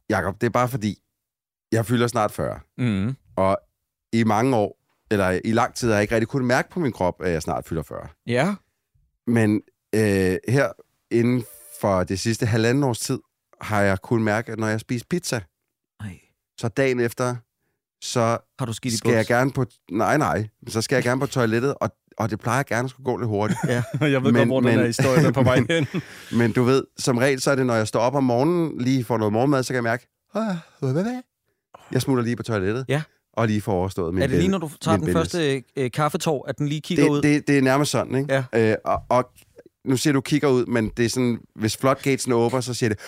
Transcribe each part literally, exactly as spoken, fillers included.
Jakob, det er bare fordi, jeg fylder snart fyrre. Mm. Og i mange år, eller i lang tid, har jeg ikke rigtig kunnet mærke på min krop, at jeg snart fylder fyrre. Ja. Men øh, her inden for det sidste halvanden års tid, har jeg kunnet mærke, at når jeg spiser pizza, Nej. så dagen efter, så har du skidt i skal jeg gerne på... Nej, nej. Så skal jeg gerne på toilettet, og, og det plejer gerne at skulle gå lidt hurtigt. Ja. Jeg ved men, godt, hvor men, den her historie er på vej hen. Men du ved, som regel, så er det, når jeg står op om morgenen, lige får noget morgenmad, så kan jeg mærke, jeg smutter lige på toilettet, ja. og lige får overstået min Er det lige, når du tager den business. første øh, kaffetår, at den lige kigger det, ud? Det, det er nærmest sådan, ikke? Ja. Øh, og, og nu siger du kigger ud, men det er sådan, hvis floodgatesen åbner, så siger det...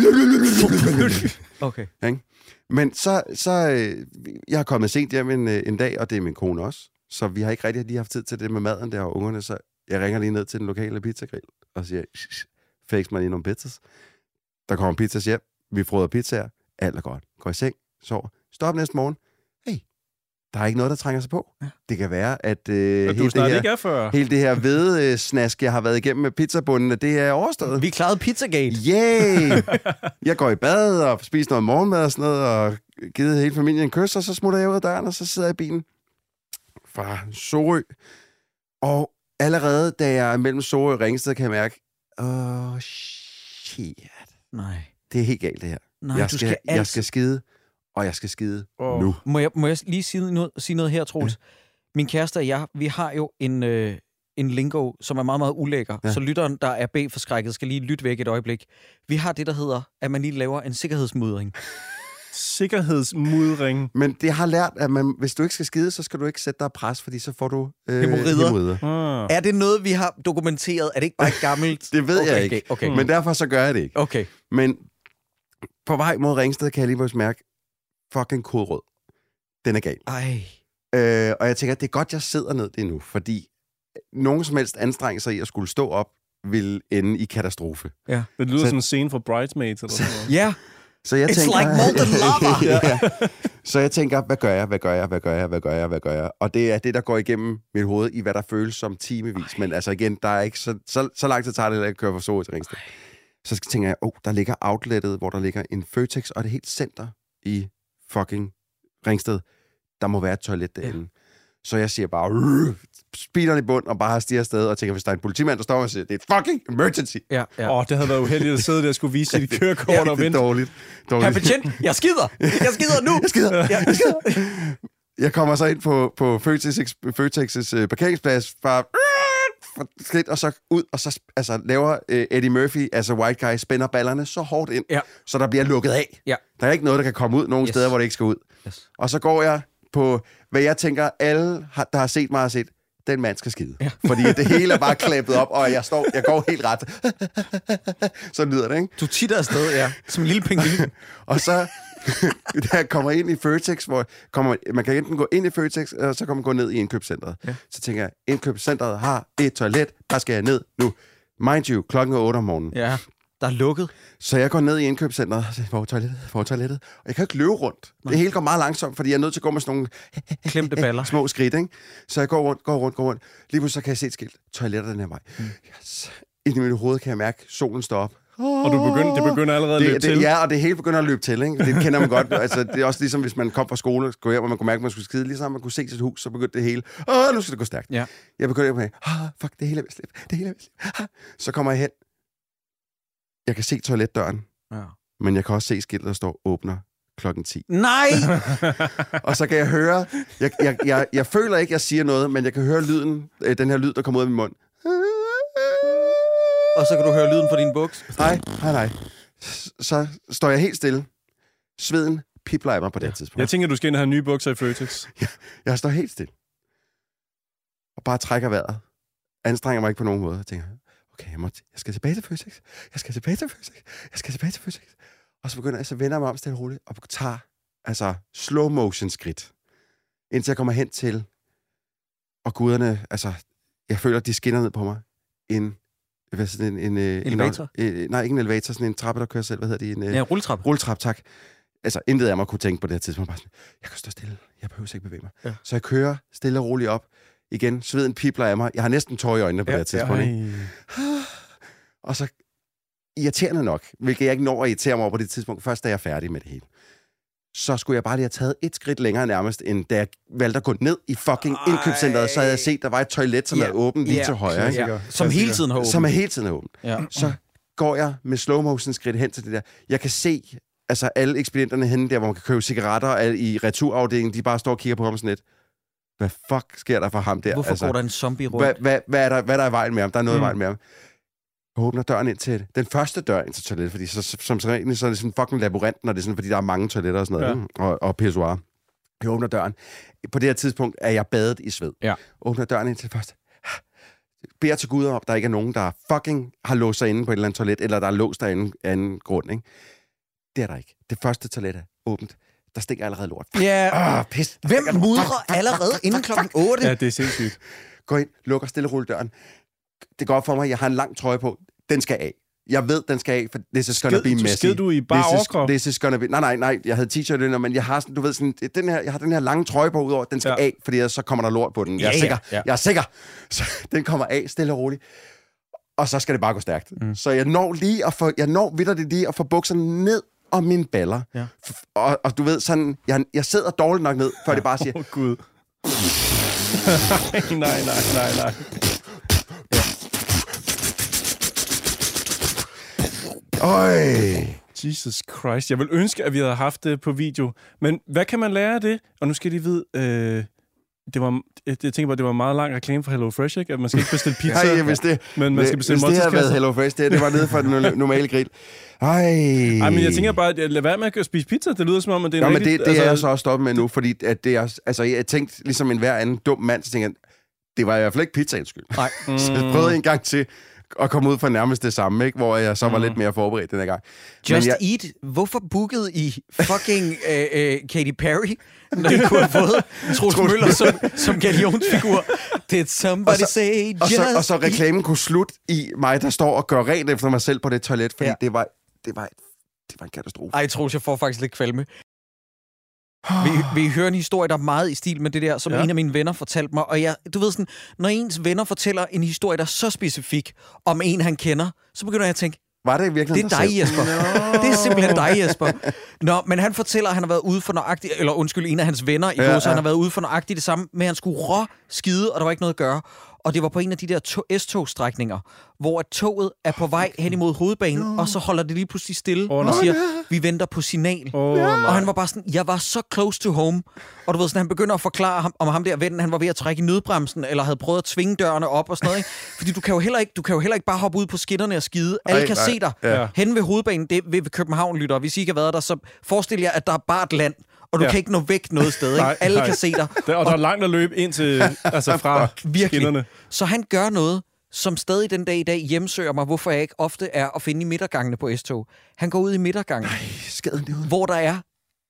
Okay. Ikke? Men så, så øh, jeg har kommet sent hjem en, en dag, og det er min kone også. Så vi har ikke rigtig lige haft tid til det med maden der og ungerne, så jeg ringer lige ned til den lokale pizzagrill og siger, fix mig lige nogle pizzas. Der kommer pizzas hjem, vi fryder pizzaer, alt er godt. Går i seng, sover, står op næste morgen. Hey, der er ikke noget, der trænger sig på. Ja. Det kan være, at øh, hele, det her, hele det her hvedesnask, jeg har været igennem med pizzabundene, det er overstået. Vi klarede Pizzagate. Yay! Jeg går i bad og spiser noget morgenmad og sådan noget, og givet hele familien en kys, og så smutter jeg ud af døren, og så sidder jeg i bilen fra Sorø. Og allerede, da jeg er mellem Sorø og Ringsted, kan jeg mærke, åh, oh, shit. Nej. Det er helt galt, det her. Nej, jeg, du skal, skal jeg altid... skal skide, og jeg skal skide oh. nu. Må jeg, må jeg lige sige noget, sige noget her, Troels? Ja. Min kæreste og jeg, vi har jo en, øh, en lingo, som er meget, meget ulækker. Ja. Så lytteren, der er B-forskrækket, skal lige lytte væk et øjeblik. Vi har det, der hedder, at man lige laver en sikkerhedsmudring. Sikkerhedsmudring. Men det har lært, at man, hvis du ikke skal skide, så skal du ikke sætte dig pres, fordi så får du øh, hemorrider. hemorrider. Ah. Er det noget, vi har dokumenteret? Er det ikke bare gammelt? Det ved okay, jeg ikke, okay, okay. Men derfor så gør jeg det ikke. Okay. Men på vej mod Ringsted kan jeg lige måske mærke, fucking kodrød. Den er gal. Ej. Øh, og jeg tænker, at det er godt, jeg sidder ned det nu, fordi nogen som helst anstrengelser i at skulle stå op, vil ende i katastrofe. Ja. Det lyder så, som en scene fra Bridesmaids eller sådan noget. Ja. Så jeg It's tænker, like molten lava! ja. Så jeg tænker, hvad gør jeg, hvad gør jeg, hvad gør jeg, hvad gør jeg, hvad gør jeg? Og det er det, der går igennem mit hoved i, hvad der føles som timevis. Ej. Men altså igen, der er ikke så, så, så lang tid tager det, at jeg kører fra Sorø til Ringsted. Så tænker jeg, åh, oh, der ligger outlettet, hvor der ligger en Føtex, og det er helt center i fucking Ringsted. Der må være et toilet derinde. Ja. Så jeg siger bare, speederen i bund, og bare stiger afsted, og tænker, hvis der er en politimand, der står og siger, det er et fucking emergency. Ja, ja. Åh, det havde været uheldigt at sidde der og skulle vise sit kørekort ja, og vente. Det er dårligt. dårligt. Herr betjent, jeg skider! Jeg skider nu! Jeg skider! Ja, jeg skider! Jeg kommer så ind på, på Føtex, Føtex' uh, parkeringsplads, bare skridt, og så ud, og så altså, laver uh, Eddie Murphy, altså White Guy, spænder ballerne så hårdt ind, ja. så der bliver lukket af. Ja. Der er ikke noget, der kan komme ud nogen yes. steder, hvor det ikke skal ud. Yes. Og så går jeg på, hvad jeg tænker, alle, har, der har set mig, har set, den mand skal skide. Ja. Fordi det hele er bare klæbet op, og jeg står, jeg går helt ret. Så lyder det, ikke? Du titter afsted, ja. Som en lille pingvin. Og så, da jeg kommer ind i Føtex, hvor kommer, man kan enten gå ind i Føtex, og så kan man gå ned i indkøbscentret. Ja. Så tænker jeg, indkøbscentret har et toilet, der skal jeg ned nu. Mind you, klokken er otte om morgenen. Ja. Der er lukket. Så jeg går ned i indkøbscentret, hvor toilettet, hvor toilettet, og jeg kan ikke løbe rundt. Nej. Det hele går meget langsomt, fordi jeg er nødt til at gå med sådan nogle klemte baller. Små skridt, ikke? Så jeg går rundt, går rundt, går rundt. Lige pludselig så kan jeg se et skilt. Toiletter den her vej. Mm. Yes. Ind i mit hoved kan jeg mærke, solen står op. Og du begynder, det begynder allerede at det, løbe det, til? Ja, og det hele begynder at løbe til, ikke? Det kender man godt. Altså, det er også ligesom, hvis man kom fra skole, går hjem, og man kunne mærke, at man skulle skide. Ligesom man kunne se sit hus, så begyndte det hele. Åh, nu skal det gå stærkt. Ja. Jeg begynder at tænke, ah, fuck, det hele er ved at slippe. Det hele er ved at slippe. Så kommer jeg hen. Jeg kan se toiletdøren, ja. Men jeg kan også se skiltet, der står åbner klokken ti. Nej! Og så kan jeg høre, jeg, jeg, jeg, jeg føler ikke, jeg siger noget, men jeg kan høre lyden, den her lyd, der kommer ud af min mund. Og så kan du høre lyden fra din buks. Nej, nej, nej. Så står jeg helt stille. Sveden pipler af mig på det ja. tidspunkt. Jeg tænker, du skal ind og have nye bukser i Føtex. Jeg, jeg står helt stille. Og bare trækker vejret. Anstrenger mig ikke på nogen måde. Jeg tænker, okay, jeg, må t- jeg skal tilbage til Føtex. Jeg skal tilbage til Føtex. Jeg skal tilbage til Føtex. Og så begynder jeg, så vender jeg mig om stille og roligt, og tager altså slow motion skridt. Indtil jeg kommer hen til, og guderne, altså, jeg føler, de skinner ned på mig. En, hvad sådan en... en elevator? En, en, nej, ikke en elevator, sådan en trappe, der kører selv. Hvad hedder det? En, ja, rulletrap. Rulletrap, tak. Altså, intet af mig kunne tænke på det her tidspunkt. Bare sådan, jeg kan stå stille. Jeg behøver ikke bevæge mig. Ja. Så jeg kører stille og roligt op. Igen, sveden pipler af mig. Jeg har næsten tår i øjnene på ja, det her tidspunkt. Ja. Og så irriterende nok, hvilket jeg ikke når at irritere mig over på det tidspunkt, først da jeg er færdig med det hele. Så skulle jeg bare lige have taget et skridt længere nærmest, end da jeg valgte at gå ned i fucking Ej. indkøbscenteret, så havde jeg set, der var et toilet, som yeah. er åbent lige yeah. til højre. Ikke? Ja. Som hele tiden har åbent. Som er hele tiden åbent. Ja. Så går jeg med slow motion skridt hen til det der. Jeg kan se, altså alle ekspedienterne henne der, hvor man kan købe cigaretter alle i returafdelingen, de bare står og kigger på ham sådan lidt. Hvad fuck sker der for ham der? Hvorfor altså, går der en zombie rundt? Hvad, hvad, hvad, er der, hvad er der i vejen med ham? Der er noget mm. i vejen med ham. Jeg åbner døren ind til den første dør ind til toilettet, fordi så, som så, så er det sådan fucking labyrint, når det er sådan, fordi der er mange toiletter og sådan noget, ja. og, og pissoir. Jeg åbner døren. På det her tidspunkt er jeg badet i sved. Ja. Åbner døren ind til først. Beder til Gud om, der ikke er nogen, der fucking har låst sig inde på et eller andet toilet, eller der er låst der anden, anden grund, ikke? Det er der ikke. Det første toilet er åbent. Der stinker allerede lort. Ja. Yeah. Oh, pis. Hvem mudrer allerede inden klokken otte? Ja, det er sindssygt. Gå ind, lukker stille rulledøren. Det går op for mig, jeg har en lang trøje på. Den skal af. Jeg ved, den skal af, for this is gonna be messy. Skid du i bare overkrop? This is gonna be... Nej, nej, nej. Jeg havde t-shirt under, men jeg har sådan, du ved sådan, den her, jeg har den her lange trøje på udover, den skal ja. af, fordi så kommer der lort på den. Jeg er ja, sikker. Ja. Jeg er sikker. Så den kommer af, stille og roligt. Og så skal det bare gå stærkt. Mm. Så jeg når lige at få, jeg når vitterligt lige at få bukserne ned om mine baller. Ja. Og, og du ved sådan, jeg, jeg sidder dårligt nok ned, før det bare siger... Åh, oh, Gud. nej, nej, nej, nej. Øj. Jesus Christ. Jeg vil ønske, at vi havde haft det på video. Men hvad kan man lære af det? Og nu skal de vide... Øh, det var, jeg tænker bare, det var en meget lang reklame for Hello Fresh, ikke? At man skal ikke bestille pizza, Ej, hvis det, men man skal bestille hvis det havde været Hello Fresh, det, det var nede fra den normale grill. Ej. Ej, men jeg tænker bare, at lad være med at spise pizza. Det lyder som om, at det er ja, en men rigtig, det, det altså, er jeg så også stoppet med nu, fordi at det er, altså, jeg tænkte, ligesom en hver anden dum mand, så tænkte jeg, det var i hvert fald ikke pizzaens skyld. Nej. Mm. Så jeg prøvede en gang til at komme ud for nærmest det samme, ikke? Hvor jeg så var mm. lidt mere forberedt den her gang. Just jeg... Eat. Hvorfor bookede I fucking uh, uh, Katy Perry, når I kunne have fået Troels Møller som, som galionsfigur? Did somebody og så, say og just så, og så reklamen kunne slutte i mig, der står og gør rent efter mig selv på det toilet, fordi ja. det var det var, det var en katastrofe. Ej, Troels, jeg får faktisk lidt kvalme. Vi, vi hører en historie, der er meget i stil med det der, som ja. en af mine venner fortalte mig. Og jeg, du ved sådan, når ens venner fortæller en historie, der er så specifik om en, han kender, så begynder jeg at tænke, var det virkelig det er dig, Jesper. No. Det er simpelthen dig, Jesper. Nå, men han fortæller, at han har været ude for nøjagtigt, eller undskyld, en af hans venner i ja, går, så ja. han har været ude for nøjagtigt det samme, men han skulle rå skide, og der var ikke noget at gøre. Og det var på en af de der to- S-togstrækninger, hvor at toget er på vej hen imod hovedbanen, no. og så holder det lige pludselig stille oh, og siger, vi venter på signal. Oh, og han var bare sådan, jeg var så close to home. Og du ved sådan, han begynder at forklare ham, om ham der vennen, han var ved at trække i nødbremsen, eller havde prøvet at tvinge dørene op og sådan noget. Ikke? Fordi du kan jo heller ikke, du kan jo heller ikke bare hoppe ud på skinnerne og skide. Alle Ej, kan nej. se dig. Ja. Hen ved hovedbanen, det er ved København, lytter. Hvis I ikke har været der, så forestil jer, at der er bare et land. Og du ja. kan ikke nå væk noget sted, ikke? Nej, alle nej. kan se dig. Der, og, og der er langt at løbe ind til, altså fra skinnerne. Så han gør noget, som stadig den dag i dag hjemsøger mig, hvorfor jeg ikke ofte er at finde i midtergangene på S-tog. Han går ud i midtergangen, hvor der er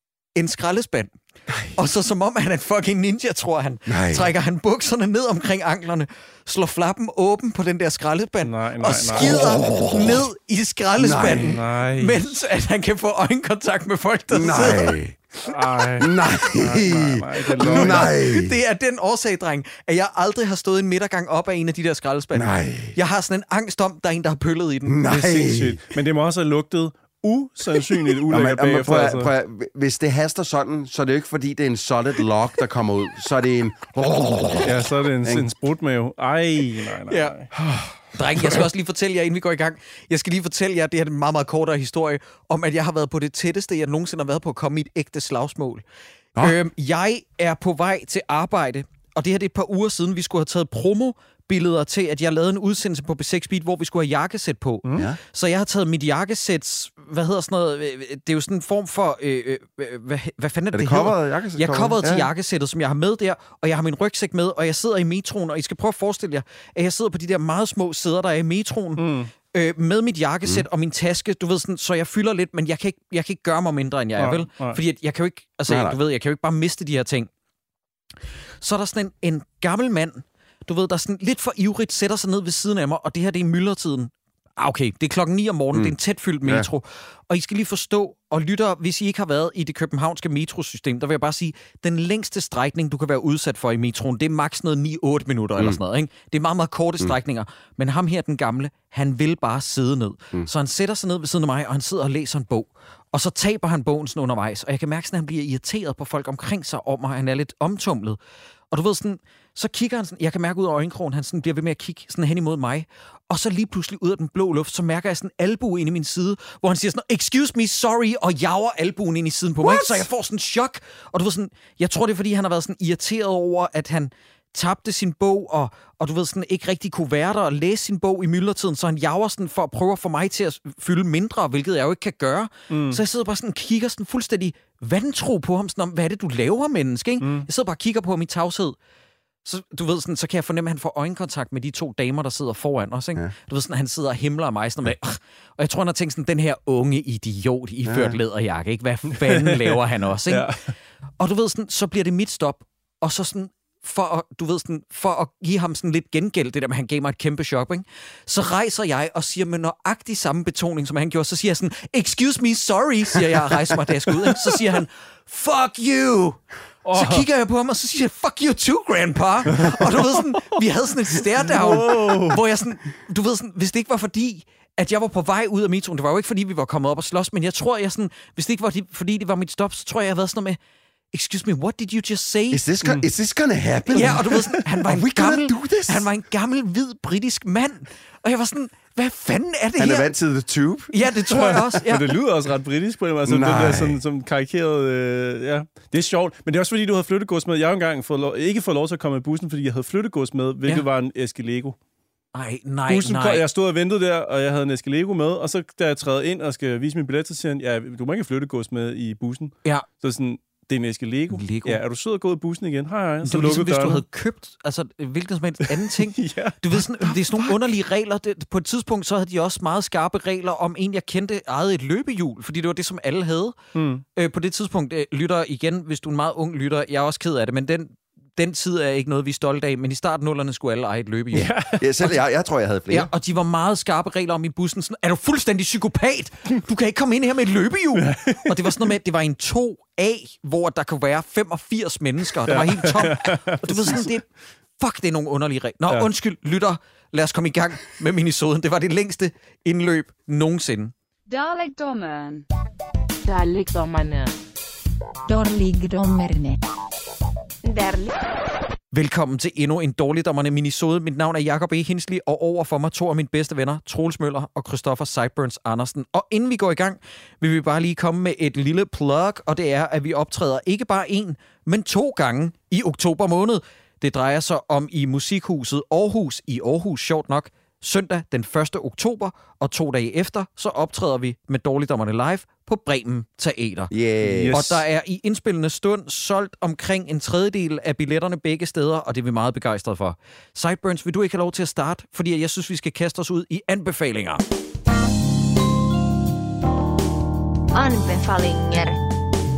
en skraldespand. Nej. Og så som om han er en fucking ninja, tror han, nej. trækker han bukserne ned omkring anklerne, slår flappen åben på den der skraldespand, nej, nej, og skider nej. ned i skraldespanden, nej. mens at han kan få øjenkontakt med folk, der nej. sidder. Ej. Nej. Nej, nej, nej, det, nej. Det er den årsag, dreng, at jeg aldrig har stået en midtergang op af en af de der skraldespande. Nej. Jeg har sådan en angst om, der er en, der har pøllet i den. Nej. Det er sindssygt. Men det må også have lugtet usandsynligt ulækkert bagefter. Prøv, altså. prøv, hvis det haster sådan, så er det jo ikke, fordi det er en solid log, der kommer ud. Så er det en... Ja, så er det en, en sprutmave. Ej, nej, nej, ja. Dreng, jeg skal også lige fortælle jer, inden vi går i gang. Jeg skal lige fortælle jer, det her er en meget, meget kortere historie, om at jeg har været på det tætteste, jeg nogensinde har været på at komme i et ægte slagsmål. Øhm, jeg er på vej til arbejde, og det her det er et par uger siden, vi skulle have taget promo-billeder til, at jeg lavede en udsendelse på B seks Beat, hvor vi skulle have jakkesæt på. Mm. Ja. Så jeg har taget mit jakkesæt, hvad hedder sådan noget, det er jo sådan en form for, øh, øh, hvad, hvad fanden er det, er det, det hedder? Jakkesæt, jeg er coveret ja. til jakkesættet, som jeg har med der, og jeg har min rygsæk med, og jeg sidder i metroen, og I skal prøve at forestille jer, at jeg sidder på de der meget små sæder, der er i metroen, mm. øh, med mit jakkesæt mm. og min taske, du ved sådan, så jeg fylder lidt, men jeg kan ikke, jeg kan ikke gøre mig mindre, end jeg er, vel? Nej. Fordi jeg, jeg kan jo ikke, altså nej, nej. du ved, jeg kan jo ikke bare miste de her ting. Så er der sådan en, en gammel mand, du ved, der sådan lidt for ivrigt sætter sig ned ved siden af mig, og det her, det er myldretiden. okay, det er klokken ni om morgenen, mm. det er en tætfyldt metro. Ja. Og I skal lige forstå, og lytter, hvis I ikke har været i det københavnske metrosystem, der vil jeg bare sige, den længste strækning, du kan være udsat for i metroen, det er maks noget ni otte minutter mm. eller sådan noget. Ikke? Det er meget, meget korte mm. strækninger. Men ham her, den gamle, han vil bare sidde ned. Mm. Så han sætter sig ned ved siden af mig, og han sidder og læser en bog. Og så taber han bogen sådan undervejs. Og jeg kan mærke, at han bliver irriteret på folk omkring sig om, og han er lidt omtumlet. Og du ved sådan, så kigger han sådan, jeg kan mærke ud af øjenkrogen, han sådan bliver ved med at kigge sådan hen imod mig. Og så lige pludselig ud af den blå luft, så mærker jeg sådan en albue ind i min side, hvor han siger sådan, excuse me, sorry, og jager albuen ind i siden på mig. What? Så jeg får sådan en chok. Og du ved sådan, jeg tror det er fordi, han har været sådan irriteret over, at han tabte sin bog, og, og du ved sådan, ikke rigtig kunne være der og læse sin bog i myldretiden, så han jager sådan for at prøve at få mig til at fylde mindre, hvilket jeg jo ikke kan gøre. Mm. Så jeg sidder bare sådan og kigger sådan fuldstændig vantro på ham, sådan om, hvad er det, du laver, menneske, ikke? Mm. Jeg sidder bare og kigger på ham i tavshed. Så, du ved, sådan, så kan jeg fornemme, at han får øjenkontakt med de to damer, der sidder foran os. Ikke? Ja. Du ved, sådan, han sidder og himler af mig. Sådan, med, og jeg tror, han har tænkt sådan, den her unge idiot i ført ja. læderjakke. Ikke? Hvad fanden laver han også? Ikke? Ja. Og du ved, sådan, så bliver det mit stop. Og så sådan, for at, du ved, sådan, for at give ham sådan lidt gengæld, det der med, han gav mig et kæmpe chok, ikke? Så rejser jeg og siger med nøjagtig samme betoning, som han gjorde. Så siger jeg sådan, excuse me, sorry, siger jeg og rejser mig, da jeg skal ud. Ikke? Så siger han, fuck you! Oh. Så kigger jeg på ham, og så siger jeg, fuck you too, grandpa. Og du ved sådan, vi havde sådan et stare-down, wow. hvor jeg sådan, du ved sådan, hvis det ikke var fordi, at jeg var på vej ud af metroen, det var jo ikke fordi, vi var kommet op og slås, men jeg tror, jeg sådan, hvis det ikke var fordi, det var mit stop, så tror jeg, jeg havde været sådan noget med, excuse me, what did you just say? Is this, mm. is this gonna happen? Ja, og du ved sådan, han var, en gammel, han var en gammel, hvid, britisk mand. Og jeg var sådan, hvad fanden er det han her? Han er vant til The Tube. Ja, det tror jeg også. Ja. Men det lyder også ret britisk på en måde. Altså, det der som, som karikeret, øh, ja. Det er sjovt. Men det er også fordi, du havde flyttegods med. Jeg har engang fået lov, ikke fået lov til at komme i bussen, fordi jeg havde flyttegods med, hvilket ja. var en æske Lego. Nej, nej, bussen, nej. Jeg stod og ventede der, og jeg havde en æske Lego med, og så da jeg træder ind og skal vise min billet, så siger han, ja, du må ikke flyttegods med i bussen. Ja. Så sådan, det er en æske Lego. Lego. Ja, er du sød at gå ud af bussen igen? Hej, hej. Så det er ligesom, hvis du havde købt altså, hvilken som helst anden ting. ja. Du ved, sådan, det er sådan nogle underlige regler. Det, på et tidspunkt så havde de også meget skarpe regler om en, jeg kendte, ejede et løbehjul, fordi det var det, som alle havde. Mm. Øh, på det tidspunkt, øh, lytter igen, hvis du er en meget ung lytter, jeg er også ked af det, men den Den tid er ikke noget, vi er stolte af, men i starten nullerne skulle alle eje et løbehjul. Ja, ja selv jeg, jeg tror, jeg havde flere. Ja, og de var meget skarpe regler om i bussen. Sådan, er du fuldstændig psykopat? Du kan ikke komme ind her med et løbehjul. Og det var sådan noget med, det var en to A, hvor der kunne være femogfirs mennesker. Der var helt tom. Og du ved sådan, det fuck, det er nogle underlige regler. Nå, ja. Undskyld, lytter. Lad os komme i gang med minisoden. Det var det længste indløb nogensinde. Dårligdommeren. Dårligdommerne. Dårligdommerne. Velkommen til endnu en dårligdommerne minisode. Mit navn er Jacob E. Hinsley, og over for mig to af mine bedste venner, Troels Møller og Christoffer Sideburns Andersen. Og inden vi går i gang, vil vi bare lige komme med et lille plug, og det er, at vi optræder ikke bare en, men to gange i oktober måned. Det drejer sig om i Musikhuset Aarhus i Aarhus, sjovt nok, søndag den første oktober, og to dage efter, så optræder vi med Dårligdommerne live på Bremen Teater. Yes. Og der er i indspillende stund solgt omkring en tredjedel af billetterne begge steder, og det er vi meget begejstrede for. Sideburns, vil du ikke have lov til at starte? Fordi jeg synes, vi skal kaste os ud i anbefalinger. Anbefalinger.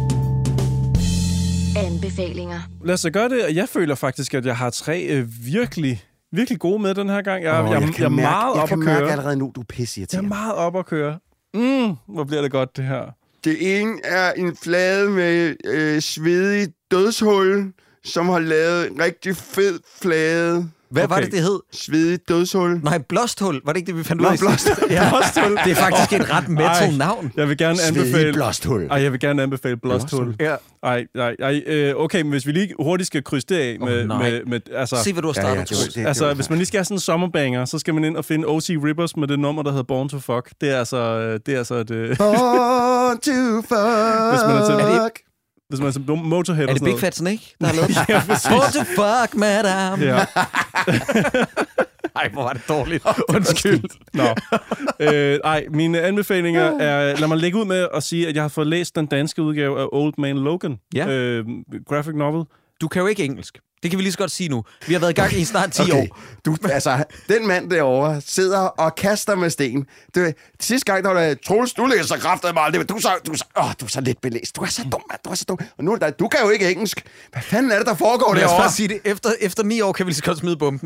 Anbefalinger. Lad os så gøre det, og jeg føler faktisk, at jeg har tre øh, virkelig... virkelig gode med den her gang. Jeg, oh, jeg, jeg, jeg er mærke, meget jeg op kan at køre. mærke allerede nu, du er pisseirriterende. Jeg er meget op at køre. Mm, hvor bliver det godt, det her. Det ene er en flade med øh, svedig dødshul, som har lavet en rigtig fed flade. Hvad okay. var det, det hed? Svedig dødshul. Nej, blåsthul. Var det ikke det, vi fandt ud af? Nå, blåsthul. Ja. Blåsthul. Det er faktisk et ret metal navn. Jeg vil gerne anbefale... Svedig blåsthul. Ej, jeg vil gerne anbefale blåsthul. Ja. Ej, ej, ej. Øh, okay, men hvis vi lige hurtigt skal krydse det af med... Oh, med, med altså, se, hvad du har startet. Ja, ja, det, det, altså, det hvis man lige skal have sådan en sommerbanger, så skal man ind og finde O C Rippers med det nummer, der hedder Born to Fuck. Det er altså... Det er altså et... Born to Fuck. Hvis man er til... Er det... Hvis man er som Motorhead er det Big Fat Snake, der har lavet det? Ja, Born to Fuck, madam. Ja. Ej, hvor var det dårligt. Undskyld. Nå. Øh, ej, mine anbefalinger er... Lad mig lægge ud med at sige, at jeg har fået læst den danske udgave af Old Man Logan. Ja. Øh, graphic novel. Du kan jo ikke engelsk. Det kan vi lige så godt sige nu. Vi har været i gang i snart ti okay. år. Du, altså, den mand derovre sidder og kaster med sten. Du, sidste gang, der var der, Troels, du læser kraftigt meget. Du er så, du er så, åh, du er så lidt belæst. Du er så dum, mand. Du er så dum. Og nu er det, du kan jo ikke engelsk. Hvad fanden er det, der foregår derovre? derovre? Lad os sige det. Efter, efter ni år kan vi lige så godt smide bomben.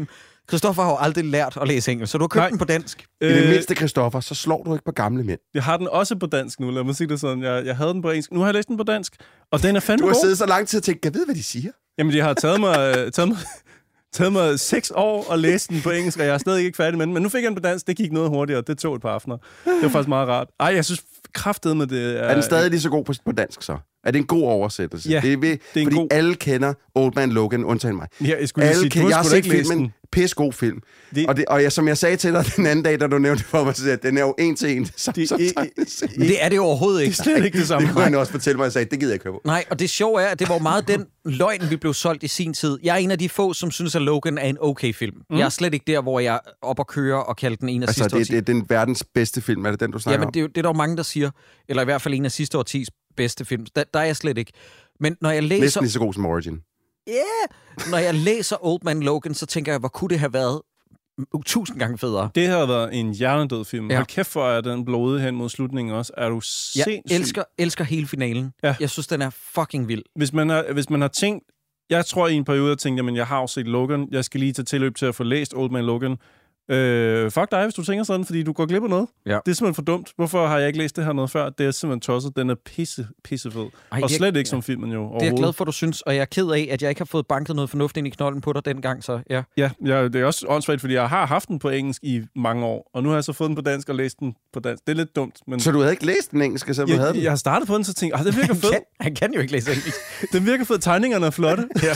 Christoffer har jo aldrig lært at læse engelsk, så du har købt Nej. den på dansk. I det mindste, Christoffer, så slår du ikke på gamle mænd. Jeg har den også på dansk nu, lad mig sige det sådan. Jeg, jeg havde den på engelsk. Nu har jeg læst den på dansk, og den er fandme Du har god. siddet så lang tid og tænkt, kan jeg vide, hvad de siger? Jamen, det har taget mig, taget mig, taget mig seks år at læse den på engelsk, og jeg er stadig ikke færdig med den. Men nu fik jeg den på dansk, det gik noget hurtigere. Det tog et par aftener. Det var faktisk meget rart. Ej, jeg synes kraftedeme det er... Er den stadig lige så god på, på dansk, så? Er det en god oversættelse? Ja, det er, ved, det er en fordi god... alle kender Old Man Logan, undtagen mig. Ja, jeg skulle lige Alle sige, kan, du jeg har skulle set ikke læse filmen. den. Pisse god film. Det... Og, det, og jeg, som jeg sagde til dig den anden dag, da du nævnte for mig, så at den er jo en til en. Som, Det- som i- tegneserie. Men det er det jo overhovedet ikke. Det er slet ikke det samme. Det kunne han også fortælle mig, og jeg sagde, det gider jeg ikke høre på. Nej, og det sjove er, at det var meget den løgn, vi blev solgt i sin tid. Jeg er en af de få, som synes, at Logan er en okay film. Mm. Jeg er slet ikke der, hvor jeg er op og kører og kalder den en af Altså, sidste det, årti. det er den verdens bedste film. Er det den, du snakker Jamen, om? det, er jo- det er der jo mange, der siger. Eller i hvert fald en af sidste årtis bedste film. Der, der er jeg slet ikke. Men når jeg læser... Næsten lige så god som Origin. Yeah, når jeg læser Old Man Logan, så tænker jeg, hvor kunne det have været tusind gange federe. Det har været en hjernedød film. Ja. Hold kæft for, at den blodige hen mod slutningen også. Er du Jeg sindssyg? elsker, elsker hele finalen. Ja. Jeg synes, den er fucking vild. Hvis man har, hvis man har tænkt... Jeg tror i en periode, jeg tænkte, jamen, jeg har jo set Logan. Jeg skal lige tage tilløb til at få læst Old Man Logan. Øh, fuck dig, hvis du tænker sådan, fordi du går glip af noget. Ja. Det er simpelthen for dumt. Hvorfor har jeg ikke læst det her noget før? Det er simpelthen tosset. Den er pisse, pissefed. Ej, Og det er- slet ikke som filmen jo Det er jeg overhovedet. glad for, du synes, og jeg er ked af, at jeg ikke har fået banket noget fornuft ind i knolden på dig dengang, så ja. Ja, ja, det er også åndssvagt, fordi jeg har haft den på engelsk i mange år, og nu har jeg så fået den på dansk og læst den på dansk. Det er lidt dumt, men Så du havde ikke læst den engelske, så du havde jeg, den? jeg har startet på den, så tænkte jeg, det virker Han fed. kan, han kan jo ikke læse engelsk. Den virker fed. Tegningerne er flotte. Ja.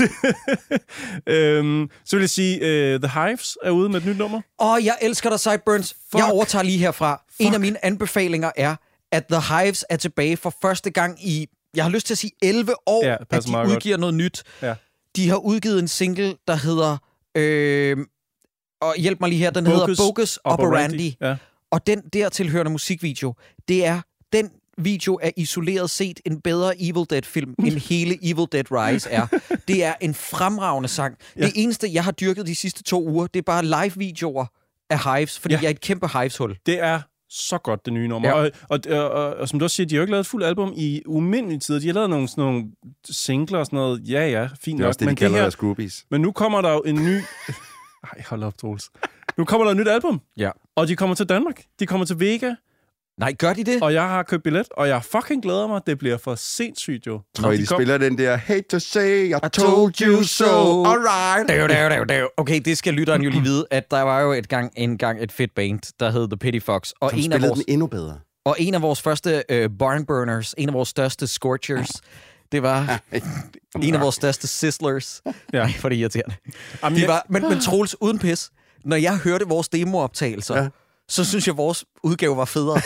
øhm, så vil jeg sige, uh, The Hives er ude med et nyt nummer. Åh, jeg elsker dig, Sideburns. Fuck. Jeg overtager lige herfra. Fuck. En af mine anbefalinger er, at The Hives er tilbage for første gang i, jeg har lyst til at sige elleve år, Ja, at passer de meget godt. udgiver noget nyt. Ja. De har udgivet en single, der hedder, øh, og hjælp mig lige her, den Bogus hedder Bogus Operandi. Ja. Og den dertilhørende musikvideo, det er, den video er isoleret set en bedre Evil Dead-film, end hele Evil Dead Rise er. Det er en fremragende sang. Ja. Det eneste, jeg har dyrket de sidste to uger, det er bare live-videoer af Hives, fordi Ja. jeg er et kæmpe Hives-hul. Det er så godt, det nye nummer. Ja. Og, og, og, og, og som du også siger, de har jo ikke lavet et fuldt album i umindelige tider. De har lavet nogle, sådan nogle singler og sådan noget. Ja, ja, fint Det er også nok. det, Men de kalder her, deres groupies. men nu kommer der jo en ny... Ej, hold op, Troels. Nu kommer der et nyt album, Ja. og de kommer til Danmark. De kommer til Vega, Nej, gør de det? og jeg har købt billet, og jeg fucking glæder mig. Det bliver for sindssygt, jo. Tror I, de kom- spiller den der Hate to say, I told you so. Alright. Dav, dav, dav, dav. Okay, det skal lytteren jo lige vide, at der var jo et gang, en gang et fedt band, der hed The Pity Fox. Og Som en, af spillede vores, den endnu bedre. og en af vores første øh, barnburners, en af vores største scorchers, det var en af vores største sizzlers. Ja. Ej, for det er irriterende. Jamen, De jeg- var, men, men Troels, uden pis, når jeg hørte vores demooptagelser, Ja. ja. så synes jeg, at vores udgave var federe.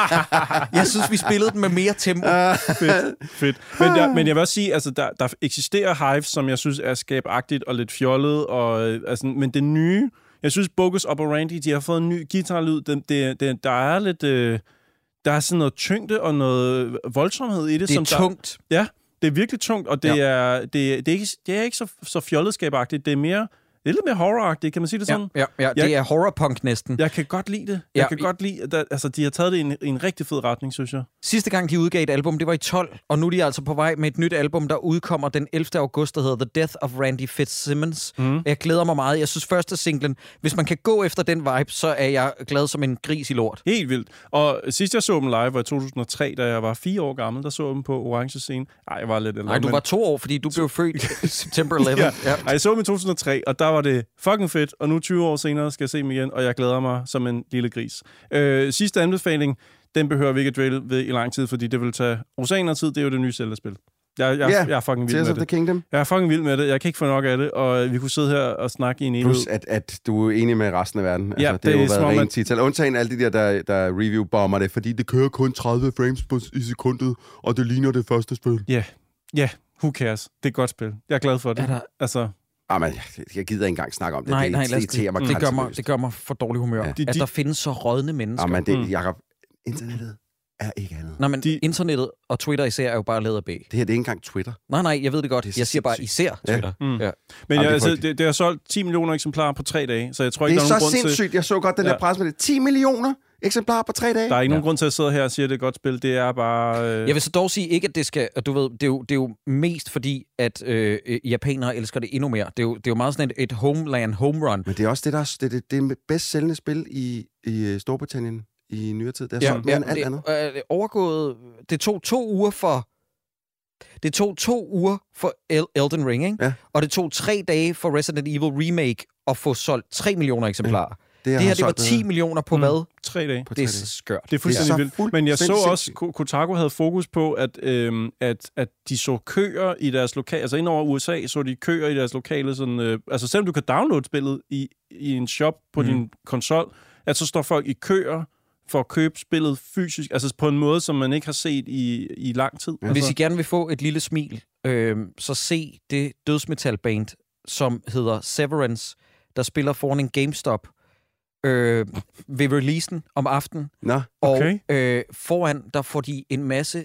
Jeg synes, vi spillede den med mere tempo. Fedt, fedt. Men, jeg, men jeg vil også sige, altså, der, der eksisterer Hives, som jeg synes er skabagtigt og lidt fjollet, og, øh, altså, men det nye, jeg synes Bogus Operandi, de har fået en ny guitarlyd, det, det, det, der er lidt, øh, der er sådan noget tyngde og noget voldsomhed i det. Det er som tungt. Der, ja, det er virkelig tungt, og det, Ja. er, det, det, er ikke, det er ikke så, så fjolletskabagtigt, det er mere, det er lidt mere horroragtigt, kan man sige det sådan? Ja, ja, ja, Jeg- det er horrorpunk næsten. Jeg kan godt lide det. Ja, Jeg kan vi- godt lide, at der, altså, de har taget det i en, i en rigtig fed retning, synes jeg. Sidste gang, de udgav et album, det var i tolv, og nu er de altså på vej med et nyt album, der udkommer den ellevte august, der hedder The Death of Randy Fitzsimmons. Mm. Jeg glæder mig meget. Jeg synes, første singlen, hvis man kan gå efter den vibe, så er jeg glad som en gris i lort. Helt vildt. Og sidst jeg så dem live var i to tusind og tre, da jeg var fire år gammel. Der så jeg dem på Orange Scene. Ej, jeg var lidt ældre. Nej, du men- var to år, fordi du blev født September ellevte. Ja. Ja. Ej, jeg så dem i to tusind og tre, og der var det fucking fedt. Og nu tyve år senere skal jeg se dem igen, og jeg glæder mig som en lille gris. Øh, sidste anbefaling, den behøver vi ikke at dvæle ved i lang tid, fordi det vil tage oceaner tid. Det er jo det nye Zelda-spil. Jeg, jeg, Ja, jeg er fucking vild Tears med of the det. Kingdom. Jeg er fucking vild med det. Jeg kan ikke få nok af det, og vi kunne sidde her og snakke i en evighed. Plus, at, at du er enig med resten af verden. Ja, altså, det, det har er jo som været om, rent at- tital. Undtagen alle de der, der, der review-bomber det, fordi det kører kun tredive frames på, i sekundet, og det ligner det første spil. Ja, ja, who cares? Det er et godt spil. Jeg er glad for det. Er der- Altså, Ah, men, jeg, jeg gider ikke engang snakke om det. Nej, det, nej, det, lad os det, irriterer mig det, gør mig, grænseløst. det gør mig for dårlig humør, Ja. ja. De- at de- der findes så rådne mennesker. Ah, men det, Mm. Jacob, internettet er ikke andet. Nå, men De- de... internettet og Twitter især er jo bare lavet af B. Det her, det er ikke engang Twitter. Nej, nej, jeg ved det godt. Det er Jeg siger bare sindssygt. især Twitter. Mm. Ja. Men Jamen, jeg, det er altså, frygteligt. det, det har solgt ti millioner eksemplarer på tre dage, så jeg tror Det ikke, er der er nogen så grund til... sindssygt. Jeg så godt den Ja. der pres med det. ti millioner eksemplarer på tre dage. Der er ikke Ja. nogen grund til at sidde her og sige, at det er et godt spil. Det er bare... Øh... Jeg vil så dog sige ikke, at det skal... At du ved, det er jo, det er jo mest fordi, at øh, japanere elsker det endnu mere. Det er jo, det er jo meget sådan et, et homeland home run. Men det er også det, der er, det, det, det er bedst sælgende spil i, i Storbritannien i nyere tid. Det er Ja, solgt mere end ja, alt det, andet. øh, overgået... Det tog to uger for... Det tog to uger for El- Elden Ring, ikke? Ja. Og det tog tre dage for Resident Evil Remake at få solgt tre millioner eksemplarer. Det, Det her, det var ti millioner på Mm. hvad? Tre dage. på Det er tre dage. skørt. Det er fuldstændig Det er så vildt. Men jeg så fuldstændig også, Ko- Kotaku havde fokus på, at, øhm, at, at de så køer i deres lokale... Altså ind over U S A så de køer i deres lokale... Sådan, øh, altså selvom du kan downloade spillet i, i en shop på Mm. din konsol, at så står folk i køer for at købe spillet fysisk. Altså på en måde, som man ikke har set i, i lang tid. Ja. Altså, Hvis I gerne vil få et lille smil, øh, så se det dødsmetalband, som hedder Severance, der spiller foran en GameStop øh, ved releasen om aftenen. Nå, Okay. Og øh, foran, der får de en masse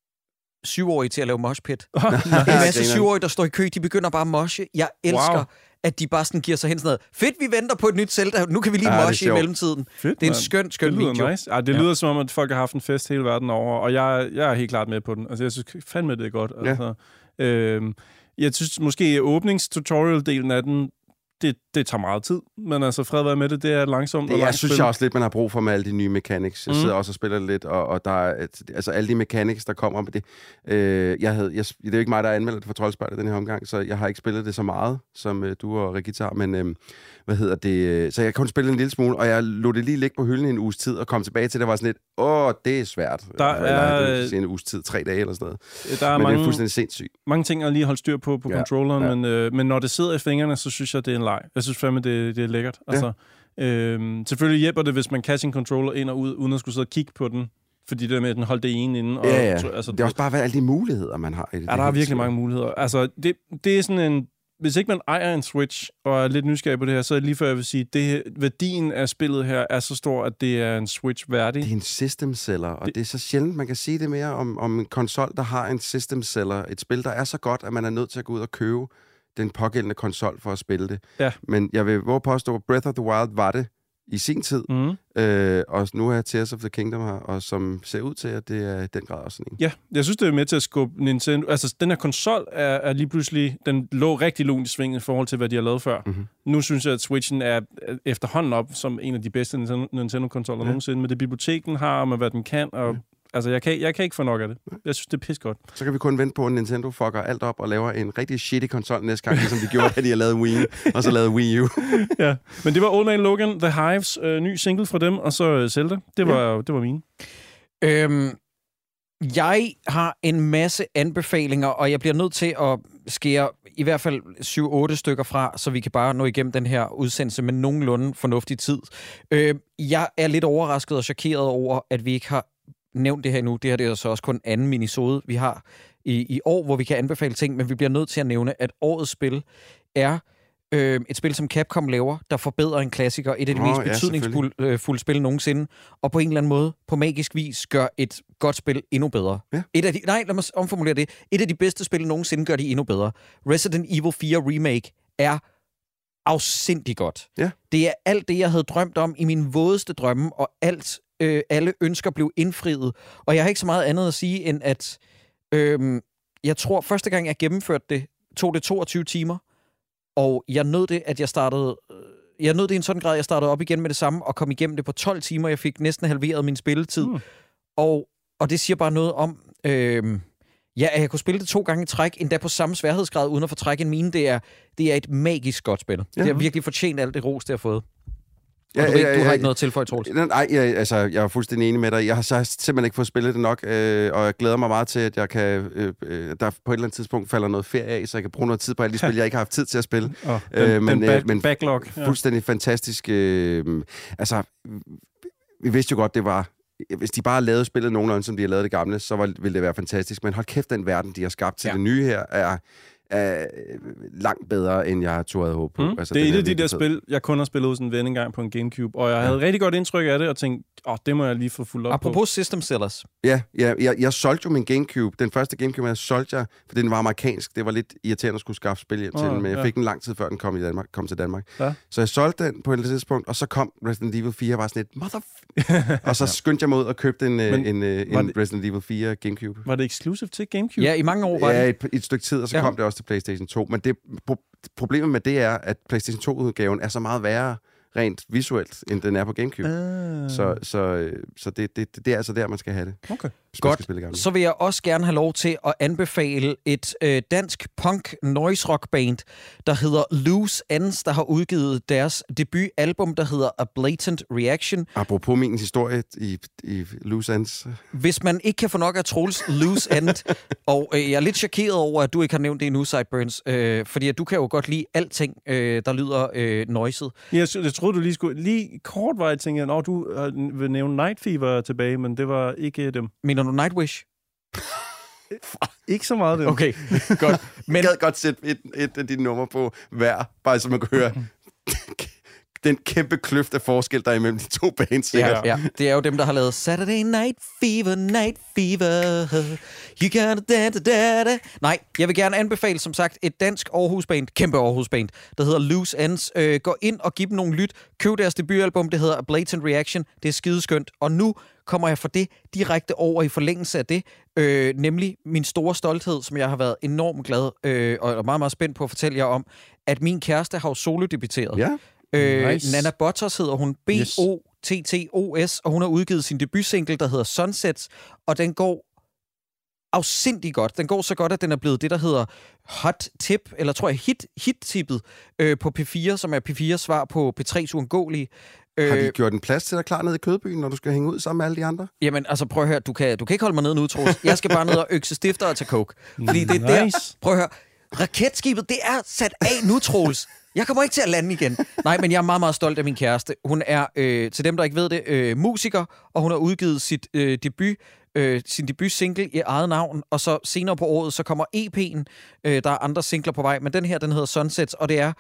syvårige til at lave moshpit. Oh, En masse grineren. syvårige, der står i kø, de begynder bare at moshe. Jeg elsker, Wow. wow. at de bare sådan giver sig hen sådan noget. Fedt, vi venter på et nyt Zelda. Nu kan vi lige Ja, det er moshe i sjovt. mellemtiden. fedt, Det er en mand. skøn, skøn Det lyder video. nice. Ej, det Ja. lyder som om, at folk har haft en fest hele verden over, og jeg, jeg er helt klart med på den. Altså, jeg synes fandme, det er godt. Ja. Altså, øhm, jeg synes måske, åbningstutorial-delen af den, det, det tager meget tid. Men altså, fred være med det, det er langsomt og det, jeg langt synes spil. jeg også lidt, man har brug for med alle de nye mechanics. Jeg Mm. sidder også og spiller lidt, og, og der er, et- altså alle de mechanics, der kommer med det. Øh, jeg havde, jeg, det er jo ikke mig, der anmelder det for Troldspejlet den her omgang, så jeg har ikke spillet det så meget, som øh, du og Regita har, men øh, hvad hedder det? øh, Så jeg kun spille en lille smule, og jeg lod det lige ligge på hylden i en uges tid, og kom tilbage til det, var sådan lidt, åh, det er svært. Der Eller, er- det er en uges tid, tre dage eller sådan noget. Der er Men mange, det er fuldstændig sindssygt. mange ting at lige holde styr på på Ja, controlleren, ja. Men, øh, men når det sidder i fingrene, så synes jeg, det er en leg. Jeg synes fandme, det, det er lækkert. Ja. Altså, øhm, selvfølgelig hjælper det, hvis man kan sin controller ind og ud, uden at skulle sidde og kigge på den. Fordi det der med, at den holdt det ene inde. Og, Ja, ja. Altså, Det er også bare, hvad alle de muligheder, man har i det. Ja, Det der er helt virkelig skørt. mange muligheder. Altså, det, det er sådan en... Hvis ikke man ejer en Switch og er lidt nysgerrig på det her, så er det lige før, jeg vil sige, det værdien af spillet her er så stor, at det er en Switch værdig. Det er en system seller, og Det- det er så sjældent, man kan sige det mere om, om en konsol, der har en system seller. Et spil, der er så godt, at man er nødt til at gå ud og købe den pågældende konsol for at spille det. Ja. Men jeg vil våge påstå, at Breath of the Wild var det i sin tid, Mm. øh, og nu er Tears of the Kingdom her, og som ser ud til, at det er i den grad også sådan en. Ja, jeg synes, det er med til at skubbe Nintendo... Altså, den her konsol er, er lige pludselig... Den lå rigtig lunt i svingen i forhold til, hvad de har lavet før. Mhm. Nu synes jeg, at Switchen er er efterhånden op som en af de bedste Nintendo- Nintendo-konsoller Ja. ja. nogensinde, med det bibliotek, den har, og med hvad den kan, og... Ja. Altså, jeg kan, jeg kan ikke få nok af det. Jeg synes, det er pis godt. Så kan vi kun vente på, at Nintendo fucker alt op og laver en rigtig shitty konsol næste gang, ligesom de gjorde, da de har lavet Wii, og så lavet Wii U. Ja. Men det var Old Man Logan, The Hives, øh, ny single fra dem, og så øh, Zelda. Det var, ja. det var mine. Øhm, jeg har en masse anbefalinger, og jeg bliver nødt til at skære i hvert fald syv otte stykker fra, så vi kan bare nå igennem den her udsendelse med nogenlunde fornuftig tid. Øh, jeg er lidt overrasket og chokeret over, at vi ikke har nævnt det her endnu. Det her det er så også kun anden minisode, vi har i, i år, hvor vi kan anbefale ting, men vi bliver nødt til at nævne, at årets spil er øh, et spil, som Capcom laver, der forbedrer en klassiker, et af de Nå, mest ja, betydningsfulde øh, fulde spil nogensinde, og på en eller anden måde, på magisk vis, gør et godt spil endnu bedre. Ja. Et af de, nej, lad mig omformulere det. Et af de bedste spil nogensinde gør de endnu bedre. Resident Evil fire Remake er afsindig godt. Ja. Det er alt det, jeg havde drømt om i min vådeste drømme, og alt, øh, alle ønsker blev indfriet. Og jeg har ikke så meget andet at sige, end at øh, jeg tror, første gang jeg gennemførte det, tog det toogtyve timer, og jeg nød det, at jeg startede... øh, Jeg nød det i en sådan grad, at jeg startede op igen med det samme, og kom igennem det på tolv timer. Jeg fik næsten halveret min spilletid. Mm. Og, og det siger bare noget om... Øh, ja, at jeg kunne spille det to gange i træk, endda på samme sværhedsgrad, uden at få træk en mine. Det er, det er et magisk godt spil. Ja. Det har virkelig fortjent alt det ros, det har fået. Og Ja, du, ved, ja, du har ja, ikke noget til for i Troels. Nej, jeg, altså, jeg er fuldstændig enig med dig. Jeg har så simpelthen ikke fået spillet det nok, øh, og jeg glæder mig meget til, at jeg kan, øh, øh, der på et eller andet tidspunkt falder noget ferie af, så jeg kan bruge noget tid på alle de spil, jeg ikke har haft tid til at spille. Oh, Øh, den, men, den back, øh, men backlog. Ja. Fuldstændig fantastisk. Øh, altså, vi vidste jo godt, det var... Hvis de bare lavede spillet nogenlunde, som de har lavet det gamle, så var, ville det være fantastisk. Men hold kæft, den verden, de har skabt til Ja. det nye her, er... er langt bedre, end jeg turde have håbet på. Mm. Altså, det er et af de virkelig der fed. spil, jeg kun har spillet hos en ven engang på en Gamecube, og jeg havde Ja. rigtig godt indtryk af det, og tænkte, åh, oh, det må jeg lige få fuldt op Apropos på. System Sellers. Ja, ja jeg, jeg solgte jo min Gamecube. Den første Gamecube, jeg solgte jeg, for den var amerikansk. Det var lidt irriterende at skulle skaffe spil hjem til Åh, den, men jeg ja. fik den lang tid, før den kom, i Danmark, kom til Danmark. Ja. Så jeg solgte den på et tidspunkt, og så kom Resident Evil fire, og var sådan et motherf... og så skyndte jeg mig ud og købte en, Men en, en, var en det- Resident Evil fire Gamecube. Var det exclusive til Gamecube? Ja, i mange år var Ja, det. et, et stykke tid, og så Ja. ja. kom det også til PlayStation to. Men det, pro- problemet med det er, at PlayStation to-udgaven er så meget værre rent visuelt, end den er på Gamecube. Ah. Så, så, så det, det, det er altså der, man skal have det. Okay. Hvis man Godt. skal spille gamle. Så vil jeg også gerne have lov til at anbefale et øh, dansk punk noise rock band, der hedder Loose Ends, der har udgivet deres debutalbum, der hedder A Blatant Reaction. Apropos min historie i, i Loose Ends. Hvis man ikke kan få nok af Troels Loose End, og øh, jeg er lidt chokeret over, at du ikke har nævnt det endnu, Sideburns, øh, fordi at du kan jo godt lide alting, øh, der lyder øh, noiset. Jeg, jeg troede, du lige skulle... Lige kort var jeg tænkte, at du øh, vil nævne Night Fever tilbage, men det var ikke dem. Mener du Nightwish? Ikke så meget dem. Okay, godt. Men Jeg gad godt sætte et, et af dine numre på hver, bare så man kan høre den kæmpe kløft af forskel, der er imellem de to bands. ja, ja, det er jo dem, der har lavet Saturday Night Fever, Night Fever, you gotta da da da da. Nej, jeg vil gerne anbefale, som sagt, et dansk Aarhus-band, kæmpe Aarhus-band, der hedder Loose Ends. Øh, gå ind og giv dem nogle lyt. Køb deres debutalbum, det hedder A Blatant Reaction. Det er skideskønt. Og nu kommer jeg for det direkte over i forlængelse af det, øh, nemlig min store stolthed, som jeg har været enormt glad øh, og meget, meget spændt på at fortælle jer om, at min kæreste har jo solodebuteret. Ja. Øh, Nice. Nana Bottos hedder hun, B O T T O S, og hun har udgivet sin debutsingle, der hedder Sunsets, og den går afsindig godt. Den går så godt, at den er blevet det, der hedder Hot Tip, eller tror jeg hit, hit-tippet øh, på P fire, som er P fires svar på P tre's Uundgåelige. Har de gjort en plads til dig klar nede i Kødbyen, når du skal hænge ud sammen med alle de andre? Jamen, altså prøv at høre, du kan, du kan ikke holde mig nede nu, Troels. Jeg skal bare ned og økse stifter og tage coke. Fordi det er Nice. der, prøv at høre, raketskibet, det er sat af nu, Troels. Jeg kommer ikke til at lande igen. Nej, men jeg er meget, meget stolt af min kæreste. Hun er, øh, til dem, der ikke ved det, øh, musiker, og hun har udgivet sit øh, debut, øh, sin debut-single i eget navn, og så senere på året, så kommer E P'en. Øh, der er andre singler på vej, men den her, den hedder Sunsets, og det er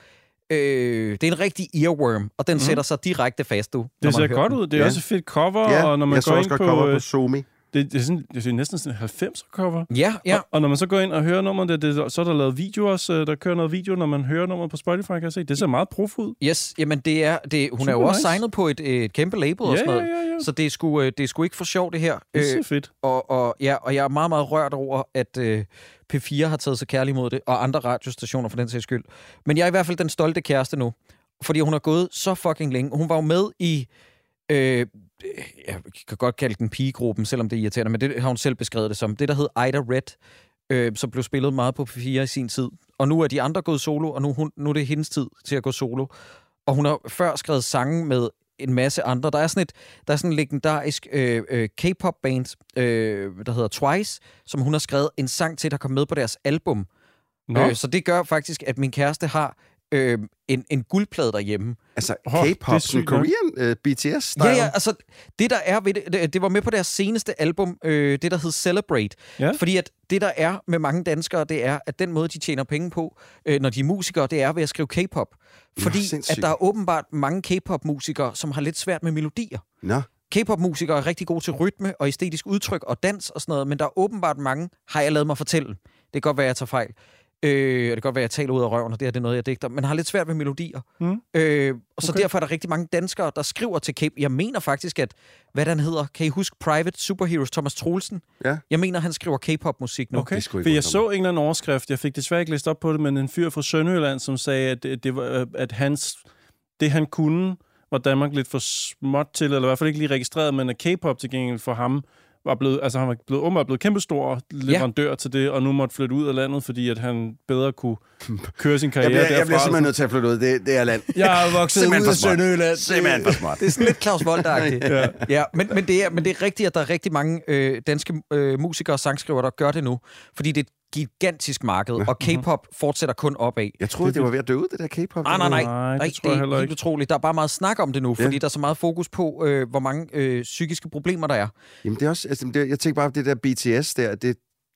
Øh, det er en rigtig earworm, og den mm. sætter sig direkte fast, du. Det ser godt ud. Det er Ja. også et fedt cover, Ja, og når man jeg så går også ind godt på... cover på øh, Somi. Det, det, er sådan, det er næsten sådan en halvfemser cover. Ja, ja. Og, og når man så går ind og hører nummeret, det, det, så er der lavet video også. øh, Der kører noget video, når man hører nummeret på Spotify, kan jeg se. Det ser meget prof ud. Yes, jamen det er, det, hun Super er jo også nice. signet på et, et kæmpe label og Ja, sådan noget. ja, ja, ja. Så det er, sgu, øh, det er sgu ikke for sjov, det her. Det ser fedt. og, og, ja, og jeg er meget, meget rørt over, at øh, P fire har taget sig kærlig mod det, og andre radiostationer for den sags skyld. Men jeg er i hvert fald den stolte kæreste nu, fordi hun har gået så fucking længe. Hun var jo med i, øh, jeg kan godt kalde den pigegruppen, selvom det er irriterende, men det har hun selv beskrevet det som. Det, der hed Ida Red, øh, som blev spillet meget på P fire i sin tid. Og nu er de andre gået solo, og nu, hun, nu er det hendes tid til at gå solo. Og hun har før skrevet sange med en masse andre. Der er sådan et der er sådan en legendarisk øh, øh, K-pop-band, øh, der hedder Twice, som hun har skrevet en sang til, der kom med på deres album. Øh, så det gør faktisk, at min kæreste har øh, en, en guldplade derhjemme. Altså Åh, det er K-pop, sådan sygt nok. Korean uh, B T S-style. Ja, ja, altså, det der er ved det, det, det var med på deres seneste album, øh, det der hed Celebrate. Ja. Fordi at det der er med mange danskere, det er, at den måde, de tjener penge på, øh, når de er musikere, det er ved at skrive K-pop. Fordi Nå, sindssygt. at der er åbenbart mange K-pop-musikere, som har lidt svært med melodier. Nå, K-pop-musikere er rigtig gode til rytme og æstetisk udtryk og dans og sådan noget, men der er åbenbart mange, har jeg lavet mig fortælle. Det kan godt være, jeg tager fejl. Øh, det kan godt være, at jeg taler ud af røven, og det her det er noget, jeg digter, men har lidt svært ved melodier. Mm. Øh, og så Okay. derfor er der rigtig mange danskere, der skriver til K-pop. Jeg mener faktisk, at, hvad den hedder, kan I huske Private Superheroes, Thomas Troelsen? ja. Jeg mener, han skriver K-pop-musik nu. Okay, Det skulle for ikke jeg undre så en eller anden overskrift, jeg fik desværre ikke læst op på det, men en fyr fra Sønderjylland, som sagde, at, det, det var, at hans, det han kunne, var Danmark lidt for småt til, eller i hvert fald ikke lige registreret, men at K-pop til gengæld for ham var blevet, altså han var blevet, åbenbart blevet kæmpestor leverandør ja. til det, og nu måtte flytte ud af landet, fordi at han bedre kunne køre sin Jeg karriere bliver, jeg derfra. bliver simpelthen nødt til at flytte ud. Det, det er land. Jeg er vokset Simpelthen ud for af smart. Sønderjylland. Simpelthen for smart. Det er sådan lidt Claus Vold-agtigt. ja. Ja, men, men, det er, men det er rigtigt, at der er rigtig mange øh, danske øh, musikere og sangskrivere, der gør det nu. Fordi det er et gigantisk marked, og K-pop fortsætter kun opad. Jeg troede, det var ved at dø ud, det der K-pop. Nej, nej, nej. Nej, det nej tror jeg det heller er ikke. helt utroligt. Der er bare meget snak om det nu, fordi Ja. der er så meget fokus på, øh, hvor mange øh, psykiske problemer der er. Jamen, det er også, altså, det, jeg tænker bare, det der B T S der, det,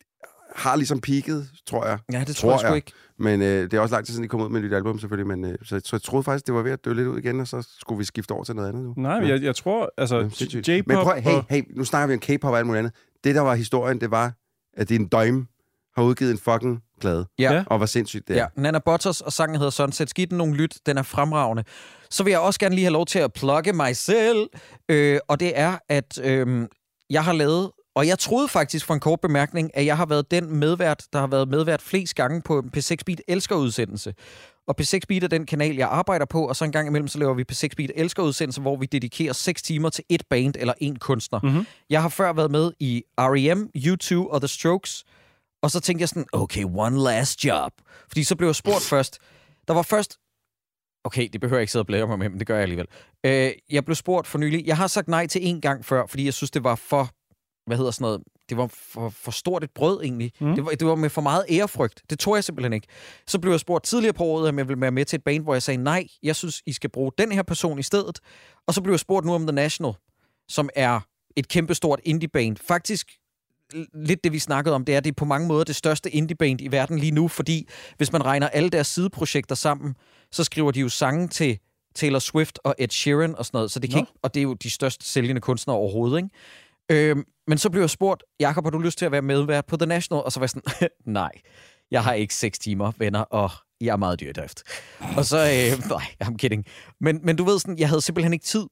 har ligesom peaked, tror jeg. Ja, det tror, tror jeg sgu ikke. Men øh, det er også lang tid siden, de kom ud med et nyt album, selvfølgelig. Men, øh, så, så jeg troede faktisk, det var ved at dø lidt ud igen, og så skulle vi skifte over til noget andet nu. Nej, ja. jeg, jeg tror, altså, ja, J-pop... Men prøv, hey, og... hey, nu snakker vi om K-pop og alt muligt andet. Det, der var historien, det var, at din døgn har udgivet en fucking plade. Ja. Og var sindssygt det. Ja, Nana Butters, og sangen hedder Sunset. Giv den nogle lyt, den er fremragende. Så vil jeg også gerne lige have lov til at plugge mig selv. Øh, og det er, at øh, jeg har lavet... Og jeg troede faktisk for en kort bemærkning, at jeg har været den medvært, der har været medvært flest gange på P seks Beat Elsker-udsendelse. Og P seks Beat er den kanal, jeg arbejder på, og så en gang imellem, så laver vi P seks Beat Elsker-udsendelse, hvor vi dedikerer seks timer til et band eller en kunstner. Mm-hmm. Jeg har før været med i R E M, U to og The Strokes, og så tænkte jeg sådan, okay, one last job. Fordi så blev jeg spurgt først. Der var først... Okay, det behøver jeg ikke sidde og blære mig med, men det gør jeg alligevel. Øh, jeg blev spurgt for nylig. Jeg har sagt nej til en gang før, fordi jeg synes, det var for... Hvad hedder sådan noget? Det var for, for stort et brød, egentlig. Mm. Det, var, det var med for meget ærefrygt. Det tog jeg simpelthen ikke. Så blev jeg spurgt tidligere på året, om jeg ville være med til et band, hvor jeg sagde, nej, jeg synes, I skal bruge den her person i stedet. Og så blev jeg spurgt nu om The National, som er et kæmpestort indie-band. Faktisk lidt det, vi snakkede om, det er, at det er på mange måder det største indie-band i verden lige nu, fordi hvis man regner alle deres sideprojekter sammen, så skriver de jo sange til Taylor Swift og Ed Sheeran og sådan noget, så det kan ikke, og det er jo de største sælgende kunstnere overhovedet, ikke? Øhm, men så blev jeg spurgt, Jakob, har du lyst til at være medvært på The National? Og så var jeg sådan, nej, jeg har ikke seks timer, venner, og jeg er meget dyr i drift. Og så, øh, nej, I'm kidding. Men, men du ved sådan, jeg havde simpelthen ikke tid.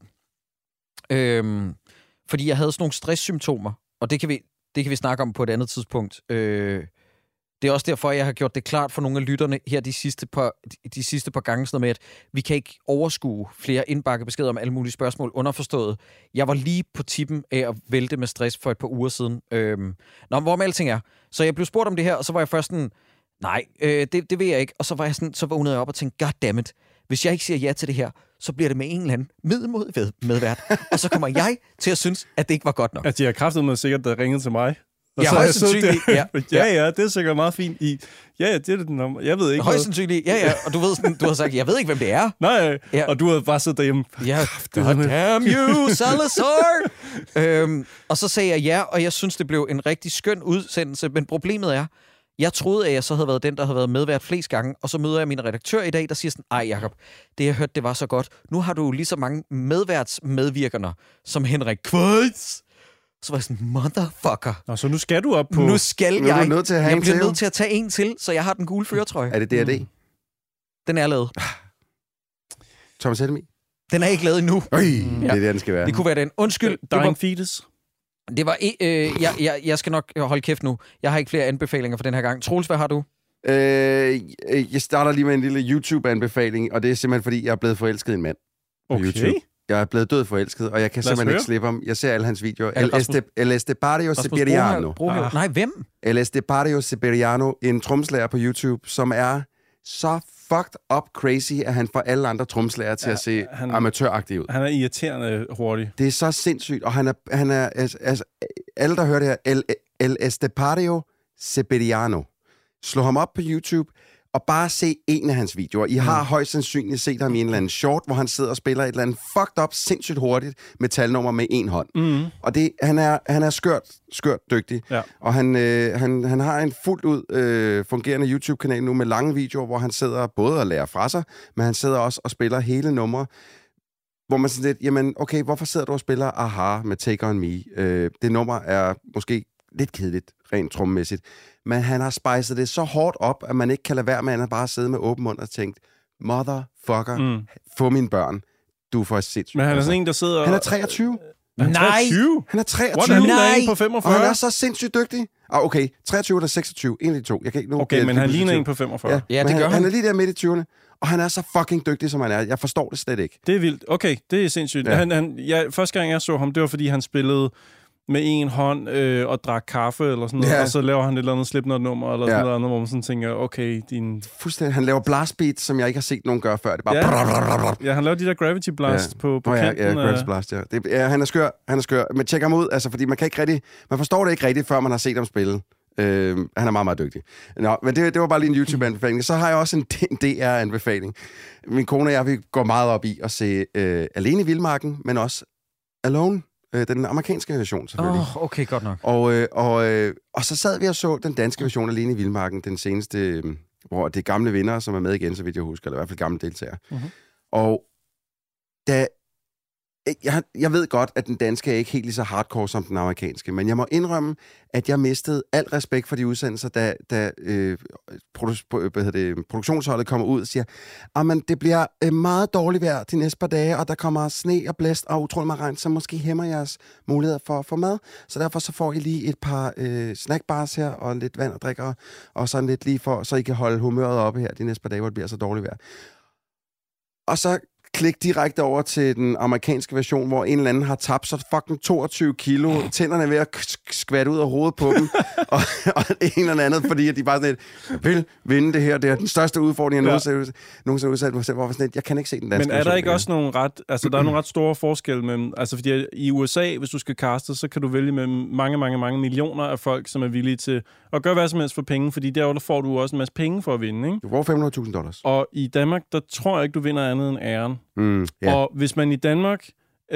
Øhm, fordi jeg havde sådan nogle stresssymptomer, og det kan vi, det kan vi snakke om på et andet tidspunkt. Øh, det er også derfor, jeg har gjort det klart for nogle af lytterne her de sidste par, de sidste par gange, sådan med, at vi kan ikke overskue flere indbakkede beskeder om alle mulige spørgsmål underforstået. Jeg var lige på tippen af at vælte med stress for et par uger siden. Øhm, Nå, hvor med alting er. Så jeg blev spurgt om det her, og så var jeg først sådan, nej, øh, det, det ved jeg ikke. Og så var jeg sådan, så vågnede jeg op og tænkte, goddammit, hvis jeg ikke siger ja til det her, så bliver det med en eller anden middelmåde medvært. Og så kommer jeg til at synes, at det ikke var godt nok. Altså, de har kraftet med sikkert, der ringede til mig. Og ja, så højst sandsynligt. Ja. ja, ja, det er sikkert meget fint. I, ja, ja, det er det nummer. Jeg ved ikke højst sandsynligt. Ja, ja. Og du ved sådan, du har sagt, jeg ved ikke, hvem det er. Nej, ja. Og du har bare siddet derhjemme. Ja, God damn you, Salazar! øhm, og så sagde jeg ja, og jeg synes, det blev en rigtig skøn udsendelse. Men problemet er, jeg troede, at jeg så havde været den, der havde været medvært flest gange, og så møder jeg min redaktør i dag, der siger sådan, ej Jacob, det jeg hørte, det var så godt. Nu har du lige så mange medværtsmedvirkerne som Henrik Kvejts. Så var jeg sådan, motherfucker. Nå, så nu skal du op på... Nu skal nu jeg. Nødt til at have jeg bliver til, nødt til at tage en til, så jeg har den gule førertrøje. Er det D R D? Mm. Den er lavet. Thomas Helmi? Den er ikke lavet endnu. Øj, mm. det er det, den skal være. Det kunne være den. Undskyld. Det var en fetus. Det var... Øh, jeg, jeg, jeg skal nok holde kæft nu. Jeg har ikke flere anbefalinger for den her gang. Troels, hvad har du? Øh, jeg starter lige med en lille YouTube-anbefaling, og det er simpelthen, fordi jeg er blevet forelsket i en mand på okay. YouTube. Jeg er blevet død forelsket, og jeg kan simpelthen ikke slippe ham. Jeg ser alle hans videoer. El Estepario Siberiano. Ah. Nej, hvem? El Estepario Siberiano, en tromslager på YouTube, som er så fucked up crazy, at han får alle andre tromslager til ja, at se han, amatøragtig ud. Han er irriterende hurtig. Det er så sindssygt, og han er, han er altså, altså, alle, der hører det her, El, El Estepario Siberiano. Slå ham op på YouTube, og bare se en af hans videoer. I har mm. højst sandsynligt set ham i en eller anden short, hvor han sidder og spiller et eller andet fucked up, sindssygt hurtigt metalnummer med en hånd. Mm. Og det, han, er, han er skørt, skørt dygtig. Ja. Og han, øh, han, han har en fuldt ud øh, fungerende YouTube-kanal nu med lange videoer, hvor han sidder både og lærer fra sig, men han sidder også og spiller hele numre, hvor man sådan lidt, jamen okay, hvorfor sidder du og spiller Aha med Take On Me? Øh, det nummer er måske lidt kedeligt, rent trommemæssigt. Men han har spejset det så hårdt op, at man ikke kan lade være med at bare sidde med åben mund og tænke, motherfucker, mm. få mine børn. Du er for sindssygt. Men han er sådan en, der sidder... Han er treogtyve. Nej! treogtyve? Han er treogtyve. What, han er på femogfyrre? Og han er så sindssygt dygtig. Ah, okay, treogtyve eller seksogtyve. En af de to. Jeg kan ikke nu... Okay, men han ligner en på femogfyrre. Ja, ja det han, gør han. Han er lige der midt i tyverne. Og han er så fucking dygtig, som han er. Jeg forstår det slet ikke. Det er vildt. Okay, det er sindssygt. Ja. Han, han, ja, første gang, jeg så ham, det var, fordi han spillede med en hånd øh, og drak kaffe eller sådan noget, ja. Og så laver han et eller andet Slipknot-nummer eller ja. Sådan noget andet, hvor man sådan tænker, okay, din... Fuldstændig. Han laver blast beats, som jeg ikke har set nogen gøre før. Det er bare... Ja, brrr, brrr, brrr. Ja, han laver de der Gravity Blast ja. på, på oh, ja, kanten. Ja, Gravity Blast, ja. Det, ja. Han er skør, han er skør. Men tjek ham ud, altså, fordi man kan ikke rigtig... Man forstår det ikke rigtigt, før man har set ham spille. Øh, han er meget, meget dygtig. Nå, men det, det var bare lige en YouTube-anbefaling. Så har jeg også en D R-anbefaling. Min kone og jeg, vi går meget op i at se øh, Alene i Vildmarken, men også Alone Øh, den amerikanske version, selvfølgelig. Åh, oh, okay, godt nok. Og, øh, og, øh, og så sad vi og så den danske version alene i Vildmarken, den seneste, øh, hvor det er gamle vinder, som er med igen, så vidt jeg husker, eller i hvert fald gamle deltagere. Mm-hmm. Og da... Jeg, jeg ved godt, at den danske er ikke helt lige så hardcore som den amerikanske, men jeg må indrømme, at jeg mistede al respekt for de udsendelser, da, da øh, produ- hvad det, produktionsholdet kommer ud og siger, at det bliver øh, meget dårligt vejr de næste par dage, og der kommer sne og blæst og utrolig meget regn, så måske hæmmer jeres muligheder for at få mad. Så derfor så får I lige et par øh, snackbars her, og lidt vand og drikker, og sådan lidt lige for, så I kan holde humøret oppe her de næste par dage, hvor det bliver så dårligt vejr. Og så klik direkte over til den amerikanske version, hvor en eller anden har tabt så fucking toogtyve kilo, tænderne er ved at skvatte ud af hovedet på dem, og, og en eller andet, fordi de bare sådan lidt, vil vinde det her, det er den største udfordring, jeg ja. nogensinde har udsat mig selv, hvorfor sådan lidt, jeg kan ikke se den danske Men er der version, ikke også nogle ret, altså der er nogle ret store forskelle mellem, altså fordi i U S A, hvis du skal kaste, så kan du vælge mellem mange, mange, mange millioner af folk, som er villige til at gøre hvad som helst for penge, fordi derovre får du også en masse penge for at vinde, ikke? Du får fem hundrede tusind dollars. Og i Danmark, der tror jeg ikke, du vinder andet end æren. Mm, yeah. Og hvis man i Danmark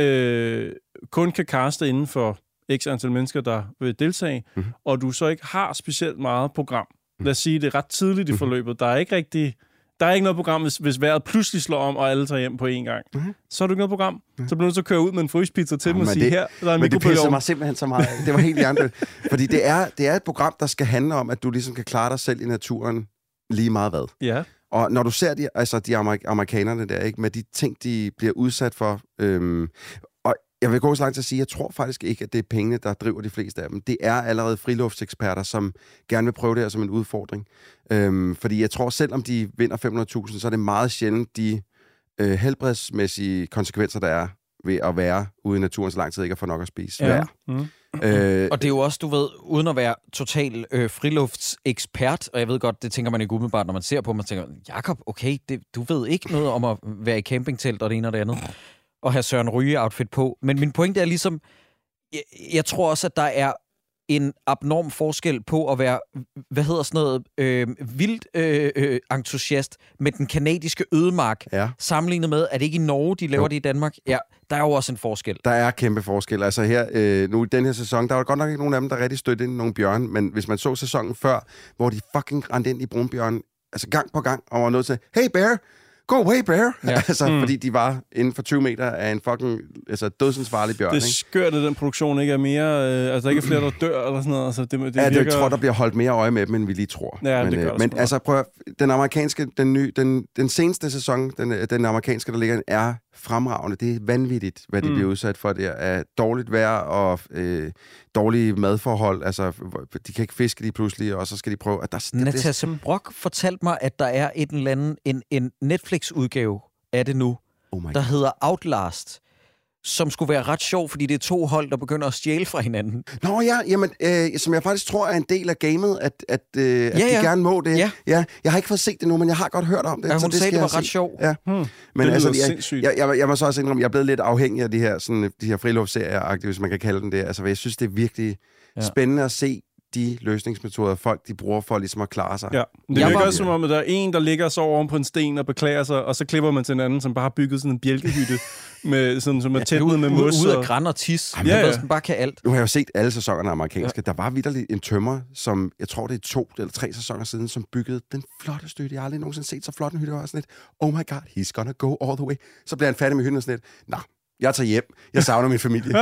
øh, kun kan kaste inden for x antal mennesker, der vil deltage, mm-hmm. og du så ikke har specielt meget program, lad os sige, det er ret tidligt i forløbet, der er ikke rigtig, der er ikke noget program, hvis, hvis vejret pludselig slår om, og alle tager hjem på én gang. Mm-hmm. Så er du ikke noget program. Mm-hmm. Så bliver du så køre ud med en fryspizza til ja, dem og sige, det, her, der er en men det pisser mig simpelthen så meget. Det var helt hjernet. Fordi det er, det er et program, der skal handle om, at du ligesom kan klare dig selv i naturen lige meget hvad. Ja. Og når du ser de, altså de amerik- amerikanerne der, ikke, med de ting, de bliver udsat for, øhm, og jeg vil gå så langt til at sige, jeg tror faktisk ikke, at det er pengene, der driver de fleste af dem. Det er allerede friluftseksperter, som gerne vil prøve det her som en udfordring. Øhm, fordi jeg tror, selvom de vinder fem hundrede tusind, så er det meget sjældent de øh, helbredsmæssige konsekvenser, der er ved at være ude i naturen så lang tid, ikke at få nok at spise. Ja. Mm. Øh, og det er jo også, du ved, uden at være total øh, friluftsekspert, og jeg ved godt, det tænker man ikke umiddelbart, når man ser på, man tænker, Jakob, okay, det, du ved ikke noget om at være i campingtelt og det ene og det andet, og have Søren Ryge-outfit på. Men min pointe er ligesom, jeg, jeg tror også, at der er en abnorm forskel på at være, hvad hedder sådan noget, øh, vildt øh, øh, entusiast med den kanadiske ødemark, ja. Sammenlignet med, at det ikke i Norge, de laver jo. Det i Danmark. Ja, der er jo også en forskel. Der er kæmpe forskel. Altså her, øh, nu i den her sæson, der var godt nok ikke nogen af dem, der rigtig stødte ind i nogle bjørn, men hvis man så sæsonen før, hvor de fucking rendte ind i brunbjørn, altså gang på gang, og var nødt til, hey bear, go away, bear! Ja. altså, mm. fordi de var inden for tyve meter af en fucking altså, dødsensfarlig bjørn. Det er skørt, at den produktion ikke er mere... Øh, altså, der ikke er flere, der dør, eller sådan noget. Altså, det, det ja, virker... jeg tror, der bliver holdt mere øje med dem, end vi lige tror. Ja, men det gør øh, men altså, prøv at, den amerikanske, den, nye, den, den seneste sæson, den, den amerikanske, der ligger, er fremragende. Det er vanvittigt, hvad de mm. bliver udsat for. Det er dårligt vejr og øh, dårlige madforhold. Altså, de kan ikke fiske lige pludselig, og så skal de prøve... At der, Natasha Brock fortalte mig, at der er et eller andet, en, en Netflix-udgave af det nu, oh der hedder Outlast, som skulle være ret sjov, fordi det er to hold, der begynder at stjæle fra hinanden. Nå ja, jamen, øh, som jeg faktisk tror er en del af gamet, at, at, øh, ja, at de ja. gerne må det. Ja. Ja, jeg har ikke fået set det nu, men jeg har godt hørt om det. Ja, hun så det sagde, det var se. ret sjov. Ja. Hmm. Men det altså, jeg, jeg, jeg, jeg må så også indrømme, jeg er blevet lidt afhængig af de her, sådan, de her friluftserier, hvis man kan kalde dem det. Altså, jeg synes, det er virkelig ja. spændende at se de løsningsmetoder, folk de bruger for ligesom at klare sig. Ja. Det virker også som om, at der er en, der ligger så oven på en sten og beklager sig, og så klipper man til en anden, som bare har bygget sådan en bjælkehytte, med, sådan, som er tæt med mos. Ude af græn og tis. Jamen, ja, ja. Den bare kan alt. Nu har jeg jo set alle sæsonerne amerikanske. Ja. Der var vitterligt en tømmer, som jeg tror, det er to eller tre sæsoner siden, som byggede den flotteste hytte. Jeg har aldrig nogensinde set så flot en hytte. Og sådan lidt, oh my god, he's gonna go all the way. Så bliver han færdig med hytten og sådan lidt, nå, jeg tager hjem. Jeg savner min familie.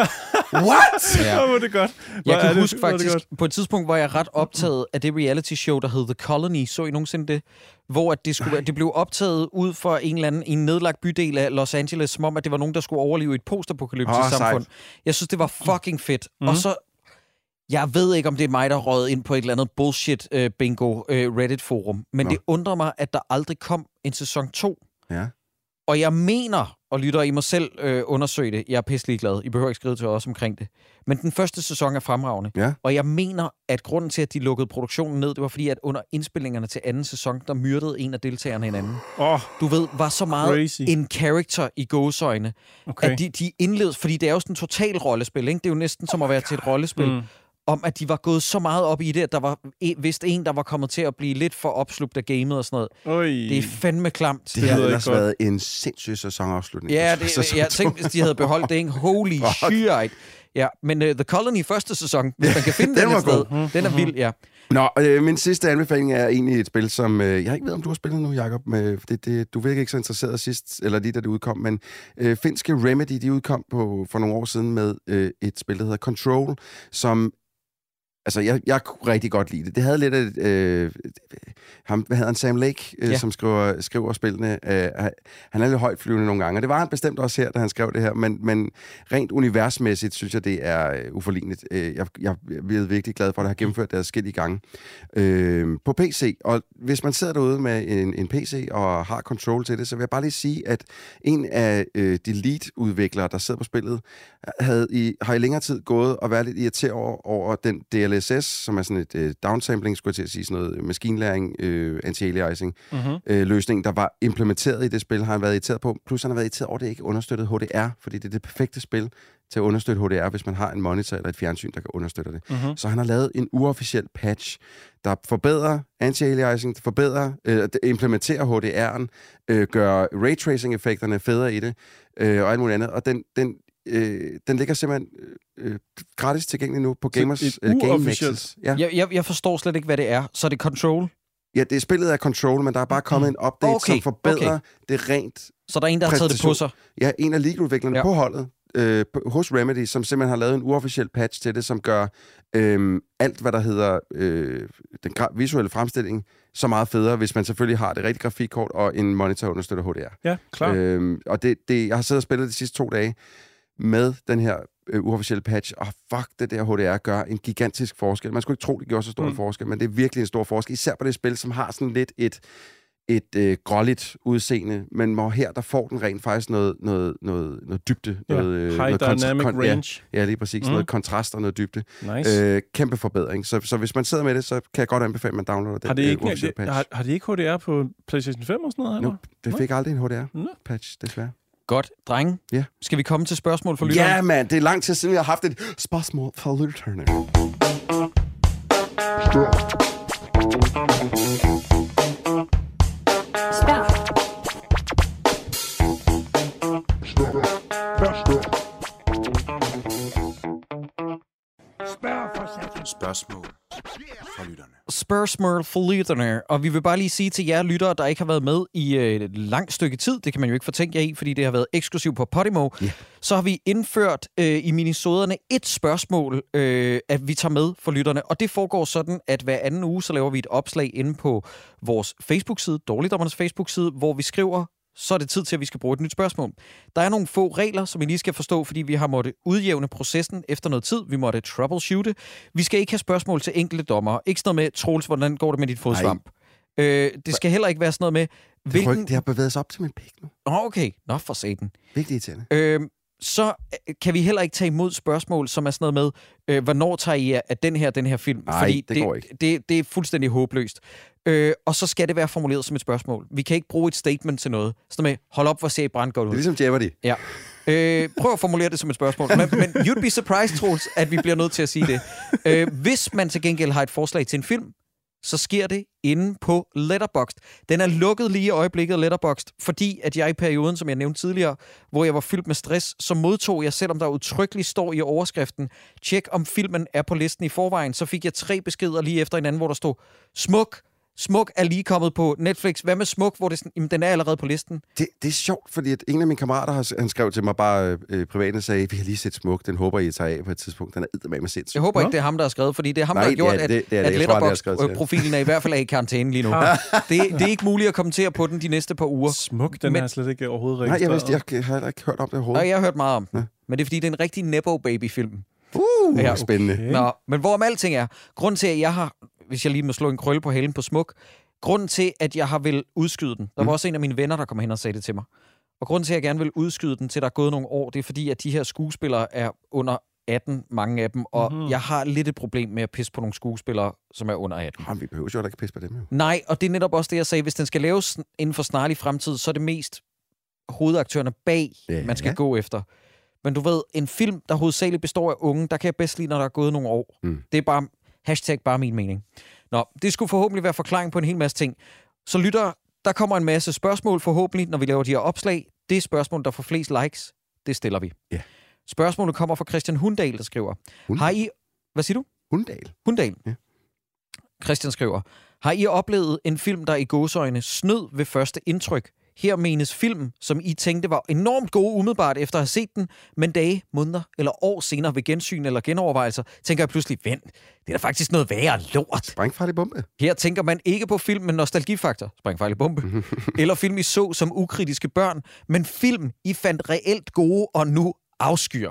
What? Ja, hvor er det godt. Hvor jeg kan det, huske faktisk, på et tidspunkt var jeg ret optaget af det reality show, der hed The Colony. Så I nogensinde det? Hvor at det, skulle, det blev optaget ud for en eller anden en nedlagt bydel af Los Angeles, som om, at det var nogen, der skulle overleve i et postapokalyptisk oh, samfund. Sejt. Jeg synes, det var fucking fedt. Mm. Og så, jeg ved ikke, om det er mig, der røget ind på et eller andet bullshit uh, bingo uh, Reddit-forum, men Nå. Det undrer mig, at der aldrig kom en sæson to. Ja. Og jeg mener, og lytter, I må selv øh, undersøge det. Jeg er pisselig glad. I behøver ikke skrive til os omkring det. Men den første sæson er fremragende. Ja. Og jeg mener, at grunden til, at de lukkede produktionen ned, det var fordi, at under indspillingerne til anden sæson, der myrdede en af deltagerne hinanden. Oh, du ved, var så meget crazy. En character i gåseøjne, okay. At de, de indlevede, fordi det er jo sådan en total rollespil, ikke? Det er jo næsten som at være til et rollespil. Mm. Om at de var gået så meget op i det, at der var vist en, der var kommet til at blive lidt for opslugt af gamet og sådan noget. Oj. Det er fandme klamt. Det havde ellers været en sindssyg sæsonafslutning. Ja, det, jeg tænkte, hvis de havde beholdt det, ikke? Holy shit. Ja, men uh, The Colony første sæson, hvis man kan finde Den den, var et sted, god. den er vild, ja. Nå, øh, min sidste anbefaling er egentlig et spil, som... Øh, jeg ikke ved, om du har spillet nu, Jacob. Med, det, det, du virkede ikke så interesseret sidst, eller lige da det udkom, men øh, finske Remedy, de udkom på, for nogle år siden med øh, et spil, der hedder Control, som... Altså, jeg, jeg kunne rigtig godt lide det. Det havde lidt af... Øh, ham, hvad hedder han? Sam Lake, øh, Ja. som skriver, skriver spillene. Øh, han er lidt højt flyvende nogle gange, og det var han bestemt også her, da han skrev det her, men, men rent universmæssigt synes jeg, det er øh, uforligneligt. Øh, jeg, jeg er virkelig glad for, at det har gennemført det forskellige gange øh, på P C. Og hvis man sidder derude med en, en P C og har control til det, så vil jeg bare lige sige, at en af øh, de lead-udviklere, der sidder på spillet, havde i, har i længere tid gået og været lidt irriteret over, over den D L S S, som er sådan et øh, downsampling, skulle jeg til at sige, sådan noget maskinlæring, øh, anti-aliasing, Mm-hmm. øh, løsning, der var implementeret i det spil, har han været irriteret på. Plus han har været irriteret over, at det ikke understøttede H D R, fordi det er det perfekte spil til at understøtte H D R, hvis man har en monitor eller et fjernsyn, der kan understøtte det. Mm-hmm. Så han har lavet en uofficiel patch, der forbedrer anti-aliasing, forbedrer, øh, implementerer H D R'en, øh, gør raytracing-effekterne federe i det, øh, og alt muligt andet. Og den, den Øh, den ligger simpelthen øh, gratis tilgængelig nu på Gamers et øh, Game uofficielt- Nexus. Ja. Jeg, jeg, jeg forstår slet ikke, hvad det er. Så er det Control? ja, det er spillet af Control, men der er bare kommet en update, Okay, som forbedrer okay. det rent. Så der er en, der har taget det på sig? Ja, en af league-udviklerne Ja. ja. på holdet øh, på, hos Remedy, som simpelthen har lavet en uofficiel patch til det, som gør øh, alt, hvad der hedder øh, den gra- visuelle fremstilling, så meget federe, hvis man selvfølgelig har det rigtige grafikkort og en monitor understøtter H D R. Ja, klar. Øh, og det, det, jeg har siddet og spillet de sidste to dage med den her øh, uofficielle patch, og fuck, det der H D R gør en gigantisk forskel. Man skulle ikke tro, det gjorde så stor mm. en forskel, men det er virkelig en stor forskel, især på det spil, som har sådan lidt et, et øh, gråligt udseende, men hvor her, der får den rent faktisk noget, noget, noget, noget dybde. Ja. Noget, øh, High noget dynamic kon- range. Ja, ja, lige præcis. Mm. Noget kontrast og noget dybde. Nice. Øh, kæmpe forbedring. Så, så hvis man sidder med det, så kan jeg godt anbefale, at man downloader den Har, det øh, ikke, uofficielle det, patch. har, har de ikke H D R på PlayStation fem og sådan noget? Nu, Eller? det fik aldrig en H D Nå. R-patch, desværre. Godt. Drenge, Ja. skal vi komme til spørgsmål for lytteren? Ja, mand, det er lang tid siden, jeg har haft et spørgsmål for lytterne. Spørgsmål fra lytterne. Spørgsmål for lytterne. Og vi vil bare lige sige til jer lyttere, der ikke har været med i øh, et langt stykke tid, det kan man jo ikke fortænke jer i, fordi det har været eksklusivt på Podimo, Yeah. så har vi indført øh, i minisoderne et spørgsmål, øh, at vi tager med for lytterne. Og det foregår sådan, at hver anden uge, så laver vi et opslag inde på vores Facebook-side, Dårligdommernes Facebook-side, hvor vi skriver, så er det tid til, at vi skal bruge et nyt spørgsmål. Der er nogle få regler, som I lige skal forstå, fordi vi har måttet udjævne processen efter noget tid. Vi måtte troubleshoote. Vi skal ikke have spørgsmål til enkelte dommer. Ikke sådan noget med, Troels, hvordan går det med dit fodsvamp? Øh, det skal heller ikke være sådan noget med, Det, hvilken... ryg, det har bevæget sig op til min pik nu. Åh, okay. Nå, for satan. Virkelig irriterende. Øh, så øh, kan vi heller ikke tage imod spørgsmål, som er sådan noget med, øh, hvornår tager I af den her, den her film? Nej, Fordi det går ikke. Det, det er fuldstændig håbløst. Øh, og så skal det være formuleret som et spørgsmål. Vi kan ikke bruge et statement til noget. Sådan med, hold op, hvor ser I brandgodt ud. Det er ligesom Jeopardy. Ja. Øh, prøv at formulere det som et spørgsmål. Men, men you'd be surprised, Troels, at vi bliver nødt til at sige det. Øh, hvis man til gengæld har et forslag til en film, så sker det inde på Letterboxd. Den er lukket lige i øjeblikket, Letterboxd, fordi at jeg i perioden, som jeg nævnte tidligere, hvor jeg var fyldt med stress, så modtog jeg, selvom der udtrykkeligt står i overskriften, tjek om filmen er på listen i forvejen, så fik jeg tre beskeder lige efter hinanden, hvor der stod, smuk, Smuk er lige kommet på Netflix. Hvad med Smuk, hvor det sådan, jamen, den er allerede på listen? Det, det er sjovt, fordi at en af mine kammerater, har, han skrev til mig bare øh, privat og sagde, vi har lige set Smuk, den håber I tager af på et tidspunkt. Den er eddermame sindssygt. Jeg håber Nå? ikke, det er ham, der har skrevet, fordi det er ham, Nej, der har gjort, ja, det- det er det. at, at Jeg tror, han har skrevet til ham. Letterboxd-profilen er i hvert fald af i karantæne lige nu. det, det er ikke muligt at kommentere på den de næste par uger. Smuk, den Men- Men... er slet ikke overhovedet Nej, registreret. jeg vidste, jeg har heller ikke hørt om det overhovedet. Og jeg har hørt meget om den. Ja. Men det er, fordi det er en rigtig Nepo-baby-film. Uh, Ja, spændende. okay. Nå, men hvorom alting er, grunden til, at jeg har, hvis jeg lige må slå en krølle på halen på Smuk, grunden til, at jeg har vil udskyde den, der var Mm. også en af mine venner, der kom hen og sagde det til mig. Og grunden til, at jeg gerne vil udskyde den, til der er gået nogle år, det er fordi, at de her skuespillere er under atten, mange af dem, og Mhm. jeg har lidt et problem med at pisse på nogle skuespillere, som er under atten. Jamen, vi behøver jo da ikke pisse på dem, jo. Nej, og det er netop også det, jeg sagde. Hvis den skal laves inden for snarlig fremtid, så er det mest hovedaktørerne bag, Ja. man skal gå efter. Men du ved, en film, der hovedsageligt består af unge, der kan jeg bedst lide, når der er gået nogle år. Mm. Det er bare, hashtag bare min mening. Nå, det skulle forhåbentlig være forklaring på en hel masse ting. Så lytter, der kommer en masse spørgsmål forhåbentlig, når vi laver de her opslag. Det spørgsmål, der får flest likes, det stiller vi. Ja. Spørgsmålet kommer fra Christian Hundal, der skriver. Hundal? Har I... Hvad siger du? Hundal. Hundal. Ja. Christian skriver. Har I oplevet en film, der i gåseøjne snød ved første indtryk? Her menes film, som I tænkte var enormt gode umiddelbart efter at have set den, men dage, måneder eller år senere ved gensyn eller genovervejelser, tænker jeg pludselig, vent, det er da faktisk noget værre lort. Sprængfarlig bombe. Her tænker man ikke på film med nostalgifaktor, sprængfarlig bombe, eller film I så som ukritiske børn, men film I fandt reelt gode og nu afskyer.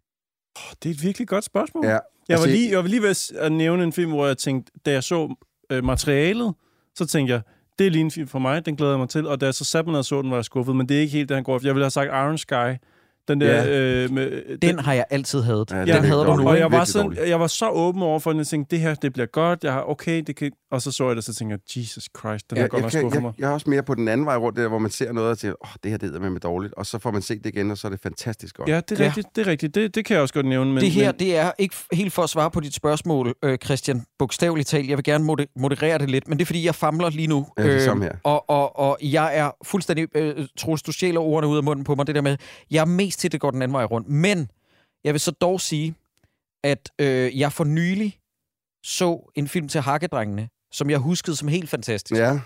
Oh, det er et virkelig godt spørgsmål. Ja. Jeg var, Altså, lige, jeg var lige ved at nævne en film, hvor jeg tænkte, da jeg så øh, materialet, så tænkte jeg, det er lige en film for mig, den glæder jeg mig til. Og da jeg så satte mig ned og så den, var jeg skuffet. Men det er ikke helt det, han går efter. Jeg ville have sagt Iron Sky. Den der... Ja. Øh, med, Den, den har jeg altid hadet. Ja, Ja, den den er hader du dårlig. nu, Og ikke? jeg var, Virkelig sådan, dårlig. jeg var så åben over for den, jeg tænkte, det her, det bliver godt. Jeg har, okay, det kan... Og så så jeg det, så tænkte jeg, Jesus Christ, den Ja, er godt jeg, nok kan, skuffet jeg, mig. jeg er også mere på den anden vej rundt, der, hvor man ser noget og siger, åh, oh, det her det er med dårligt. Og så får man set det igen, og så er det fantastisk godt. Ja, det er Ja. rigtigt. Det er rigtigt. Det, det kan jeg også godt nævne. Men, Det her, men, det er ikke helt for at svare på dit spørgsmål, øh, Christian, bogstaveligt talt. Jeg vil gerne mode- moderere det lidt, men det er, fordi jeg famler lige nu. Ja, det er samme her. og, og, og jeg er fuldstændig... Øh, Troels, du stjæler ordene ud af munden på mig, det der med, jeg er mest til, det går den anden vej rundt. Men jeg vil så dog sige, at øh, jeg for nylig så en film til Hakkedrengene, som jeg huskede som helt fantastisk. Ja.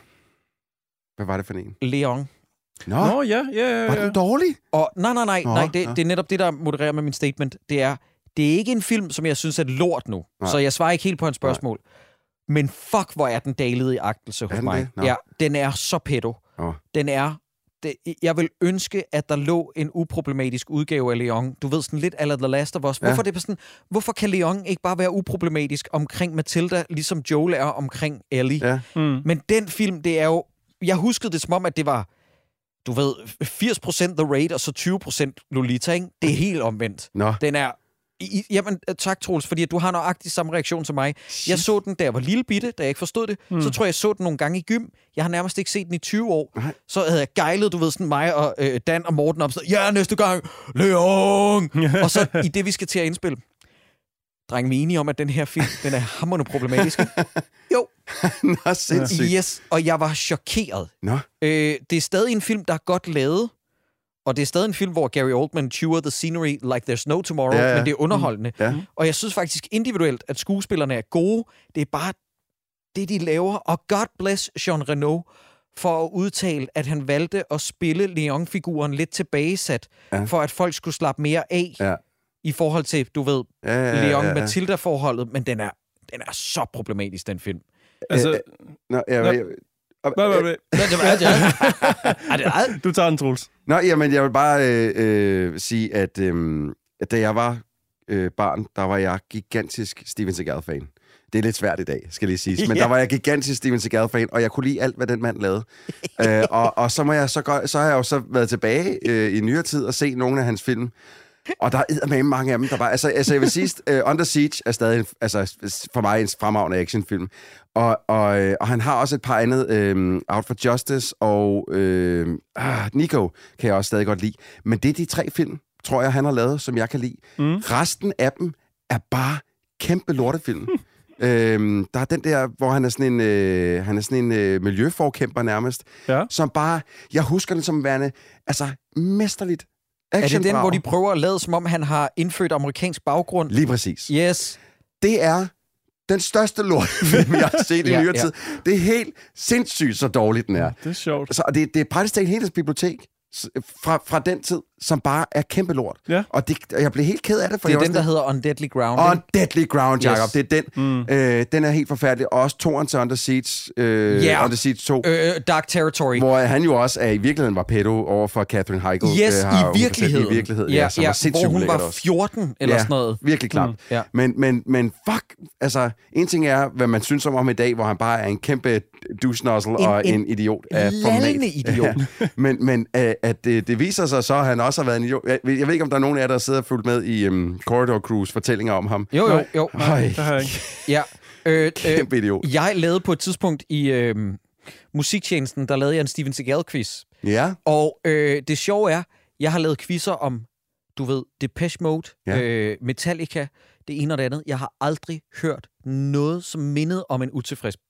Hvad var det for en? Leon. Nå, Nå, ja, ja, ja. var ja. den dårlig? Og nej, nej, nej, Nå, nej det, nå. det er netop det, der modererer med min statement. Det er, det er ikke en film, som jeg synes er lort nu. Nej. Så jeg svarer ikke helt på hans spørgsmål. Men fuck, hvor er den dalet i agtelse hos den mig. det? Nå. Ja, den er så pedo. Åh. Den er... Det, jeg vil ønske, at der lå en uproblematisk udgave af Leon. Du ved, sådan lidt a la The Last of Us. Ja. Hvorfor, det er sådan, hvorfor kan Leon ikke bare være uproblematisk omkring Matilda, ligesom Joel er omkring Ellie? Ja. Mm. Men den film, det er jo... Jeg huskede det som om, at det var, du ved, firs procent The Raid, og så tyve procent Lolita, ikke? Det er helt omvendt. Nå. Den er... I, jamen, tak, Troels, fordi du har nøjagtig samme reaktion som mig. Jeg så den, da jeg var lille bitte, da jeg ikke forstod det. Mm. Så tror jeg, jeg så den nogle gange i gym. Jeg har nærmest ikke set den i tyve år. Nej. Så havde jeg gejlet, du ved, sådan mig og øh, Dan og Morten op. Så, ja, næste gang, Leon! Og så i det, vi skal til at indspille. Dreng, vi er enige om, at den her film, den er hammerende problematisk. Jo. Nå, sindssygt. Yes, og jeg var chokeret. Nå. Øh, det er stadig en film, der er godt lavet. Og det er stadig en film, hvor Gary Oldman chewer the scenery like there's no tomorrow, Ja, ja. men det er underholdende. Ja. Og jeg synes faktisk individuelt, at skuespillerne er gode. Det er bare det, de laver. Og God bless Jean Reno for at udtale, at han valgte at spille Leon-figuren lidt tilbagesat, Ja. for at folk skulle slappe mere af Ja. i forhold til, du ved, Ja, ja, ja, ja, ja. Leon-Matilda-forholdet. Men den er, den er så problematisk, den film. Altså, Nå, jeg, Nå. jeg, hvad var det? Er det ret? Du tager den, Troels. Nå, jamen, jeg vil bare øh, øh, sige, at, øh, at da jeg var øh, barn, der var jeg gigantisk Steven Seagal-fan. Det er lidt svært i dag, skal lige sige. Men Ja. der var jeg gigantisk Steven Seagal-fan, og jeg kunne lide alt, hvad den mand lavede. øh, og, og så, må jeg så, gå, så har jeg jo så været tilbage øh, i nyere tid og se nogle af hans film. Og der er eddermame mange af dem, der bare... Altså, altså jeg vil sige, uh, Under Siege er stadig, en, altså, for mig en fremragende actionfilm. Og, og, øh, og han har også et par andet, øh, Out for Justice og øh, ah, Nico kan jeg også stadig godt lide. Men det er de tre film, tror jeg, han har lavet, som jeg kan lide. Mm. Resten af dem er bare kæmpe lortefilm. Øhm, der er den der, hvor han er sådan en, øh, han er sådan en øh, miljøforkæmper nærmest, Ja. som bare... Jeg husker den som værende, altså, mesterligt Er det den, actionbrag. hvor de prøver at lade, som om han har indfødt amerikansk baggrund? Lige præcis. Yes. Det er den største lortefilm, jeg har set i Ja, nyere ja. tid. Det er helt sindssygt, så dårligt den er. Det er sjovt. Så, og det, det er praktisk talt hele hans bibliotek s- fra, fra den tid, som bare er kæmpe lort. Ja. Og, det, og jeg blev helt ked af det. For Det er jeg den, der hedder On Deadly Ground. On ikke? Deadly Ground, Jacob. Yes. Det er den. Mm. Øh, den er helt forfærdelig. Og også toren til Under Siege, øh, Ja. Under Siege to. Øh, Dark Territory. Hvor han jo også er, i virkeligheden var pedo over for Catherine Heigl. Yes, øh, har i hun fortalt. virkeligheden. I virkeligheden, ja, ja, som ja, var sindssygt hvor hun ulækkert var også. fjorten eller Ja, sådan noget. virkelig klart. Mm, ja. men, men, men fuck, altså, en ting er, hvad man synes om ham i dag, hvor han bare er en kæmpe douche-nozzle En- og en en idiot af lallende format. idiot. Ja. Men, men øh, at det, det viser sig så, at han også har været en idiot. Jeg, jeg ved ikke, om der er nogen af jer, der sidder og fulgt med i um, Corridor Cruise fortællinger om ham. Jo, jo, jo. Øj, Det har jeg ikke. Ja. Øh, øh, kæmpe idiot. jeg lavede på et tidspunkt i øh, musiktjenesten, der lavede jeg en Steven Seagal-quiz. Ja, Og øh, det sjove er, jeg har lavet quizzer om, du ved, Depeche Mode, Ja. øh, Metallica, det ene og det andet. Jeg har aldrig hørt noget, som mindede om en utilfreds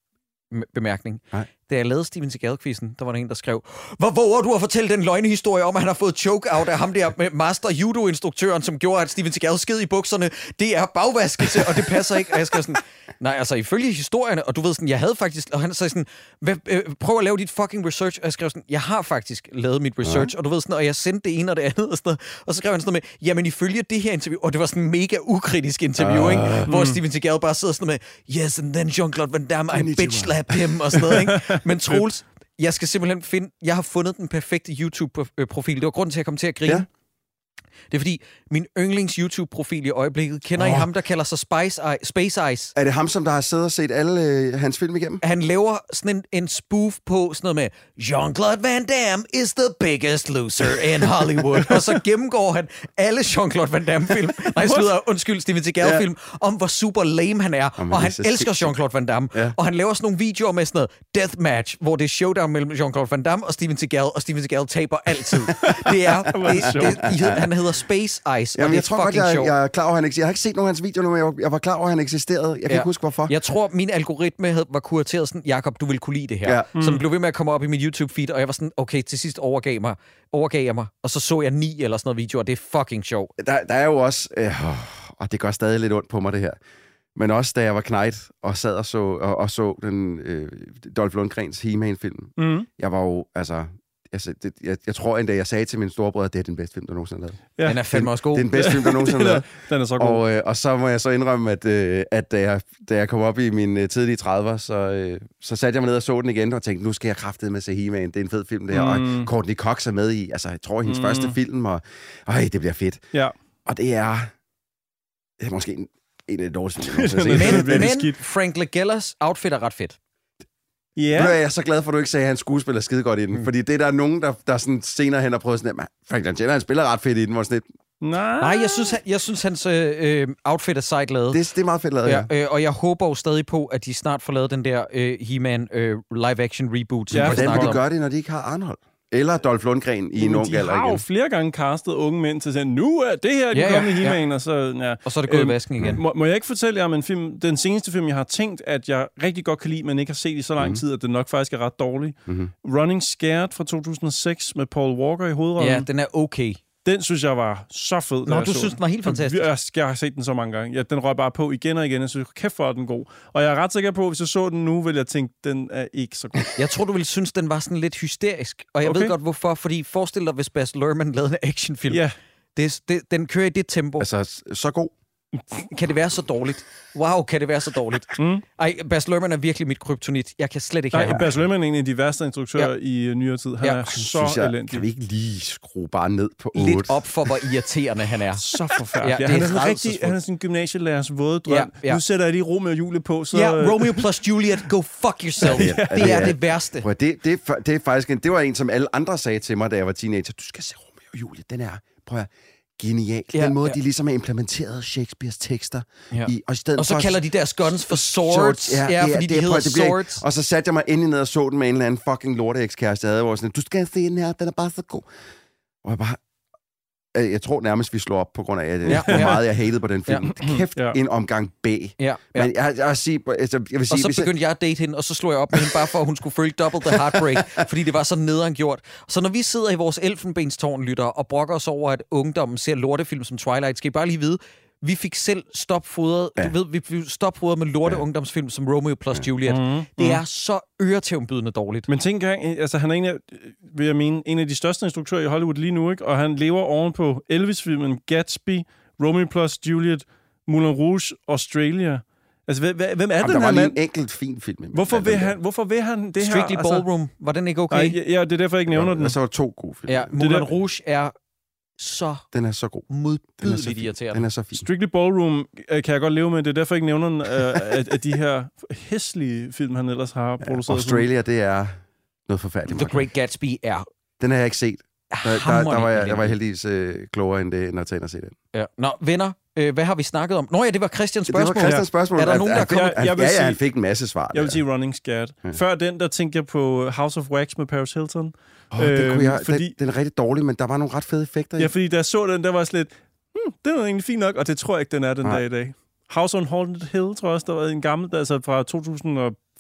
bemærkning. Nej. Da jeg lavede Steven Seagal-quizzen, der var der en, der skrev, hvor våger du at fortælle den løgnehistorie om, at han har fået choke-out af ham der med master judo-instruktøren, som gjorde, at Steven Seagal sked i bukserne. Det er bagvaskelse, og det passer ikke. Og jeg skrev sådan, nej, altså ifølge historierne, og du ved sådan, jeg havde faktisk, og han sagde sådan, hvad, øh, prøv at lave dit fucking research, og jeg skrev sådan, jeg har faktisk lavet mit research, ja. Og du ved sådan, og jeg sendte det ene og det andet, og, sådan noget, og så skrev han sådan noget med, jamen ifølge det her interview, og det var sådan en mega ukritisk interview, uh, ikke? Hvor Steven Seagal bare sidder sådan med, yes, and then Jean-Claude Van Damme, I bitch-slapped him, og sådan noget, ikke? Men Troels, jeg skal simpelthen finde... Jeg har fundet den perfekte YouTube-profil. Det var grunden til, at jeg kom til at grine. Ja. Det er fordi, min yndlings YouTube-profil i øjeblikket, kender oh. I ham, der kalder sig Spice I- Space Ice? Er det ham, som der har siddet og set alle øh, hans film igennem? Han laver sådan en, en spoof på sådan noget med, Jean-Claude Van Damme is the biggest loser in Hollywood. Og så gennemgår han alle Jean-Claude Van Damme-film, nej, slutter, undskyld, Steven Seagal-film, ja. Om hvor super lame han er. Jamen, og han elsker Jean-Claude Van Damme. Ja. Og han laver sådan nogle videoer med sådan noget deathmatch, hvor det er showdown mellem Jean-Claude Van Damme og Steven Seagal, og Steven Seagal taber altid. Det er... det, det, det, han hedder Space Ice, Jamen, og jeg det er tror fucking godt, jeg, sjovt. jeg er klar over, han eksisterer. Jeg har ikke set nogen af hans videoer nu, men jeg, jeg var klar over, at han eksisterede. Jeg kan ja. ikke huske, hvorfor. Jeg tror, min algoritme havde, var kurateret sådan, Jakob, du vil kunne lide det her. Ja. Mm. Så den blev ved med at komme op i mit YouTube-feed, og jeg var sådan, okay, til sidst overgav, mig, overgav jeg mig, og så så jeg ni eller sådan noget videoer, og det er fucking sjovt. Der, der er jo også, øh, og det gør stadig lidt ondt på mig, det her, men også da jeg var knejt og sad og så, og, og så den øh, Dolph Lundgrens He-Man-film. Mm. Jeg var jo, altså... Altså, det, jeg, jeg tror endda, jeg sagde til min storebror, at det er den bedste film, der nogensinde er lavet. Ja. Den er fandme også god. Det er den bedste film, der nogensinde er lavet. Den er så god. Og, øh, og så må jeg så indrømme, at, øh, at da, jeg, da jeg kom op i mine tidlige trediver, så, øh, så satte jeg mig ned og så den igen, og tænkte, nu skal jeg kraftedeme med se He-Man. Det er en fed film, det her. Mm. Og Courtney Cox er med i, altså, jeg tror, hendes mm. første film, og øj, det bliver fedt. Ja. Og det er, det er måske en, en af de dårligste film, men, men Frank Lagellas outfit er ret fedt. Ja. Yeah. Nu er jeg så glad for, at du ikke sagde, at han skuespiller skide godt i den. Mm. Fordi det er der nogen, der, der sådan senere hen har prøvet sådan, at Frank Langella, han spiller ret fedt i den, hvor sådan et... Nej, Nej jeg, synes, han, jeg synes, hans øh, outfit er sejt lavet. Det, det er meget fedt lavet, ja. ja. Øh, og jeg håber jo stadig på, at de snart får lavet den der øh, He-Man øh, live-action reboot. Ja, hvordan vil de gøre det, når de ikke har Arnold? Eller Dolph Lundgren i en ung alder igen. De har jo flere gange castet unge mænd til at sige, nu er det her, de ja, kommer ja, He-Man, ja. og så... Ja. Og så er det gået øhm, i vasken igen. Må, må jeg ikke fortælle jer om en film, den seneste film, jeg har tænkt, at jeg rigtig godt kan lide, men ikke har set i så lang mm-hmm. tid, at den nok faktisk er ret dårlig. Mm-hmm. Running Scared fra to tusind og seks med Paul Walker i hovedrollen. Ja, den er okay. Den synes jeg var så fed. Nå, du synes, den var helt fantastisk. Jeg, jeg har set den så mange gange. Ja, den røg bare på igen og igen. Jeg synes, kæft for, den god. Og jeg er ret sikker på, at hvis jeg så den nu, vil jeg tænke, den er ikke så god. Jeg tror, du ville synes, den var sådan lidt hysterisk. Og jeg okay. ved godt, hvorfor. Fordi forestil dig, hvis Baz Luhrmann lavede en actionfilm. Ja. Det, det, den kører i det tempo. Altså, så god. Kan det være så dårligt? Wow, kan det være så dårligt? Mm. Ej, Baz Luhrmann er virkelig mit kryptonit. Jeg kan slet ikke have ham. Baz Luhrmann er en af de værste instruktører ja. i uh, nyere tid. Han ja. er så jeg, elendig. Kan vi ikke lige skrue bare ned på otte? Lidt op for, hvor irriterende han er. Så forfærdelig. Ja, han er, er rigtig, han er sådan en gymnasielærers våde drøm. Ja, ja. Nu sætter jeg lige Romeo og Julie på. Så... Ja, Romeo plus Juliet, go fuck yourself. ja, det, det er det værste. Prøv, det, det, det er faktisk en, det var en, som alle andre sagde til mig, da jeg var teenager. Du skal se Romeo og Julie. Den er, prøv at genial. Ja, den måde, ja. de ligesom har implementeret Shakespeares tekster. Ja. I, og, i og så for, kalder de deres guns for swords. Ja, ja, fordi det, de hedder det swords. Og så satte jeg mig endelig ned og så den med en eller anden fucking lorte-ekskæreste, jeg havde, hvor sådan, du skal se den her, den er bare så god. Og jeg bare... Jeg tror nærmest, vi slår op på grund af, at, ja, hvor ja. meget jeg hatede på den film. Ja. Kæft, ja. en omgang B. Ja, ja. Men jeg, jeg, sige, altså, jeg vil sige... Og så begyndte jeg at date hende, og så slog jeg op med hende, bare for at hun skulle føle double the heartbreak, fordi det var så nederen gjort. Så når vi sidder i vores elfenbenstårn, lytter, og brokker os over, at ungdommen ser lortefilm som Twilight, skal I bare lige vide, vi fik selv stopfodret, ja. du ved, vi fik stopfodret med lorte ja. ungdomsfilm som Romeo plus Juliet. Mm-hmm. Det er så øretævnbydende dårligt. Men tænk gang, altså han er en af, vil jeg mene, en af de største instruktører i Hollywood lige nu, ikke? Og han lever oven på Elvis-filmen Gatsby, Romeo plus Juliet, Moulin Rouge, Australia. Altså, hvem er Jamen, den her mand? Der var lige en enkelt fin film. Hvorfor vil, han, hvorfor vil han det Strictly her? Strictly Ballroom, var den ikke okay? Nej, ja, det er derfor, jeg ikke nævner ja, den. Og så var to gode film. Ja, Moulin Rouge er så den er så god. Modbydeligt irriterende. Den er så fin. Strictly Ballroom øh, kan jeg godt leve med. Det er derfor, jeg ikke nævner den, øh, af, af de her hæslige film, han ellers har produceret. Ja, Australia, det er noget forfærdeligt. The Great Gatsby er... Den har jeg ikke set. Der, der, der, var, jeg, der var jeg heldigvis øh, klogere end det, end at tage ind og se den. Ja. Nå, venner, øh, hvad har vi snakket om? Nå ja, det var Christians spørgsmål. Det var Christians spørgsmål. Er der nogen, der kommer... Jeg, jeg ja, ja, sige, han fik en masse svar. Jeg vil sige Running Scared. Ja. Før den, der tænkte jeg på House of Wax med Paris Hilton. Oh, øh, den, kunne jeg, fordi, den, den er rigtig dårlig, men der var nogle ret fede effekter i. Ja, fordi da jeg så den, der var slet... Hmm, den var egentlig fint nok, og det tror jeg ikke, den er den Nej. dag i dag. House on Haunted Hill, tror jeg også, der var en gammel, altså fra to tusind og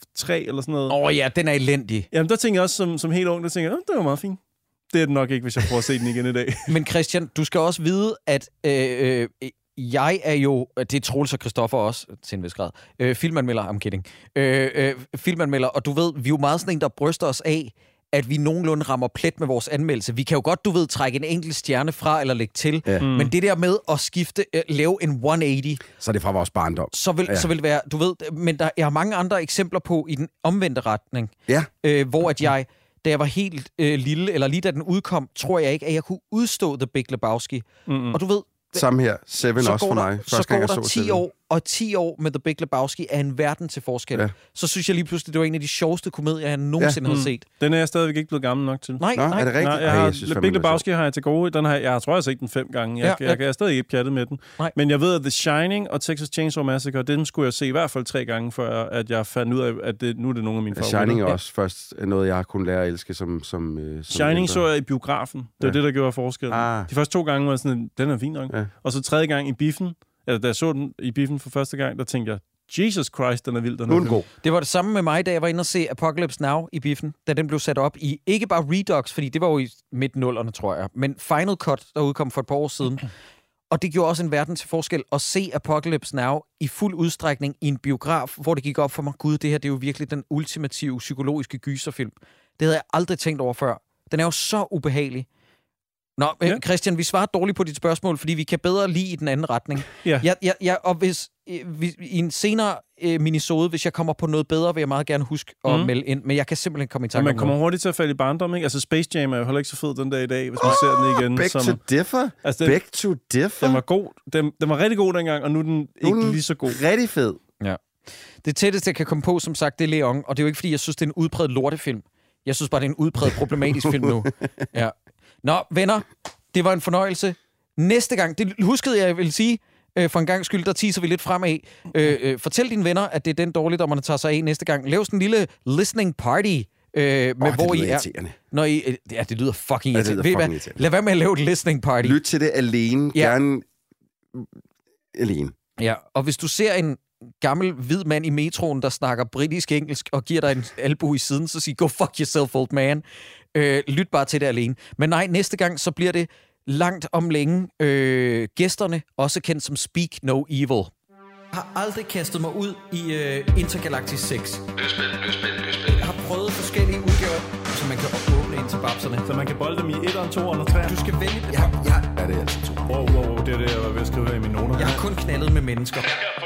tre eller sådan noget. Åh oh, ja, den er elendig. Jamen, der tænker jeg også som, som helt ung, der tænker jeg, det var meget fint. Det er det nok ikke, hvis jeg prøver at se den igen i dag. Men Christian, du skal også vide, at øh, øh, jeg er jo, det er Troels og Christoffer også, til en vis grad, øh, filmanmelder, I'm kidding, øh, øh, filmanmelder, og du ved, vi er jo meget sådan en, der bryster os af, at vi nogenlunde rammer plet med vores anmeldelse. Vi kan jo godt, du ved, trække en enkelt stjerne fra eller lægge til, ja. mm. men det der med at skifte, øh, lave en et hundrede ottede, så er det fra vores barndom. Så vil, ja. så vil det være, du ved, men der er mange andre eksempler på i den omvendte retning, ja. øh, hvor at jeg, da jeg var helt øh, lille, eller lige da den udkom, tror jeg ikke, at jeg kunne udstå The Big Lebowski. Mm-hmm. Og du ved, samme her. Seven også for mig. Første så gang, går der ti år, og ti år med The Big Lebowski er en verden til forskel. Ja. Så synes jeg lige pludselig, det var en af de sjoveste komedier, jeg nogensinde ja. mm. har set. Den er jeg stadigvæk ikke blevet gammel nok til. Nej, Nå, nej. Er det rigtigt? Nej, jeg har, The Big Lebowski har jeg til gode. Den har, jeg, jeg tror, jeg har set den fem gange. Jeg, ja, ja. jeg, jeg er stadig ikke pjattet med den. Nej. Men jeg ved, at The Shining og Texas Chainsaw Massacre, den skulle jeg se i hvert fald tre gange, før at jeg fandt ud af, at det, nu er det nogle af mine favoritter. Shining er også ja. først noget, jeg har kunnet lære at elske som, som, som Shining ældre. Så jeg i biografen. Det var ja. det, der gjorde forskellen. Ah. De første to gange var sådan, den er fin nok. Ja. Og så tredje gang i biffen, eller da jeg så den i biffen for første gang, der tænkte jeg, Jesus Christ, den er vild, den er god. Det var det samme med mig, da jeg var inde og se Apocalypse Now i biffen, da den blev sat op i, ikke bare Redux, fordi det var jo i midt-nullerne, tror jeg, men Final Cut, der udkom for et par år siden. Og det gjorde også en verden til forskel at se Apocalypse Now i fuld udstrækning i en biograf, hvor det gik op for mig, gud, det her det er jo virkelig den ultimative psykologiske gyserfilm. Det havde jeg aldrig tænkt over før. Den er jo så ubehagelig. Nå, ja. Christian, vi svarer dårligt på dit spørgsmål, fordi vi kan bedre lide i den anden retning. Ja. Jeg, jeg, jeg, og hvis øh, i en senere øh, minisode, hvis jeg kommer på noget bedre, vil jeg meget gerne huske at mm. melde ind, men jeg kan simpelthen komme i tanke om man kommer hurtigt til at falde i barndom, ikke? Altså Space Jam er jo heller ikke så fed den dag i dag, hvis man oh, ser den igen. Back som, to differ. Altså, den, back to differ. Den var god. Den, den var rigtig god dengang, og nu er den ikke nu lige så god. Rigtig fed. Ja. Det tætteste, jeg kan komme på, som sagt, det er Leon, og det er jo ikke, fordi jeg synes, det er en udpræget lortefilm. Jeg synes bare, det er en udpræget problematisk film nu. Ja. Nå, venner, det var en fornøjelse. Næste gang, det huskede jeg, jeg vil sige, øh, for en gang skyld, der teaser vi lidt fremad. Øh, øh, fortæl dine venner, at det er den dårligdommerne tager sig af næste gang. Lav sådan en lille listening party, øh, med oh, hvor I er. Når I, øh, ja, det lyder fucking irriterende. Ja, fucking irriterende. Lad være med at lave et listening party. Lyt til det alene. Ja. Gerne alene. Ja, og hvis du ser en gammel hvid mand i metroen, der snakker britisk-engelsk og giver dig en albu i siden, så sig, go fuck yourself, old man. Øh, lyt bare til det alene. Men nej, næste gang, så bliver det langt om længe. Øh, gæsterne, også kendt som Speak No Evil. Jeg har aldrig kastet mig ud i uh, Intergalactic seks. Løsspil, løsspil, løsspil. Jeg har prøvet forskellige udgaver, så man kan åbne ind til babserne. Så man kan bolde dem i etteren, toeren og treeren. Du skal vælge... Ja, ja. Ja, det er altså to. Wow, wow, wow, det er det, jeg var ved at skrive her i mine noter. Jeg har kun knaldet med mennesker.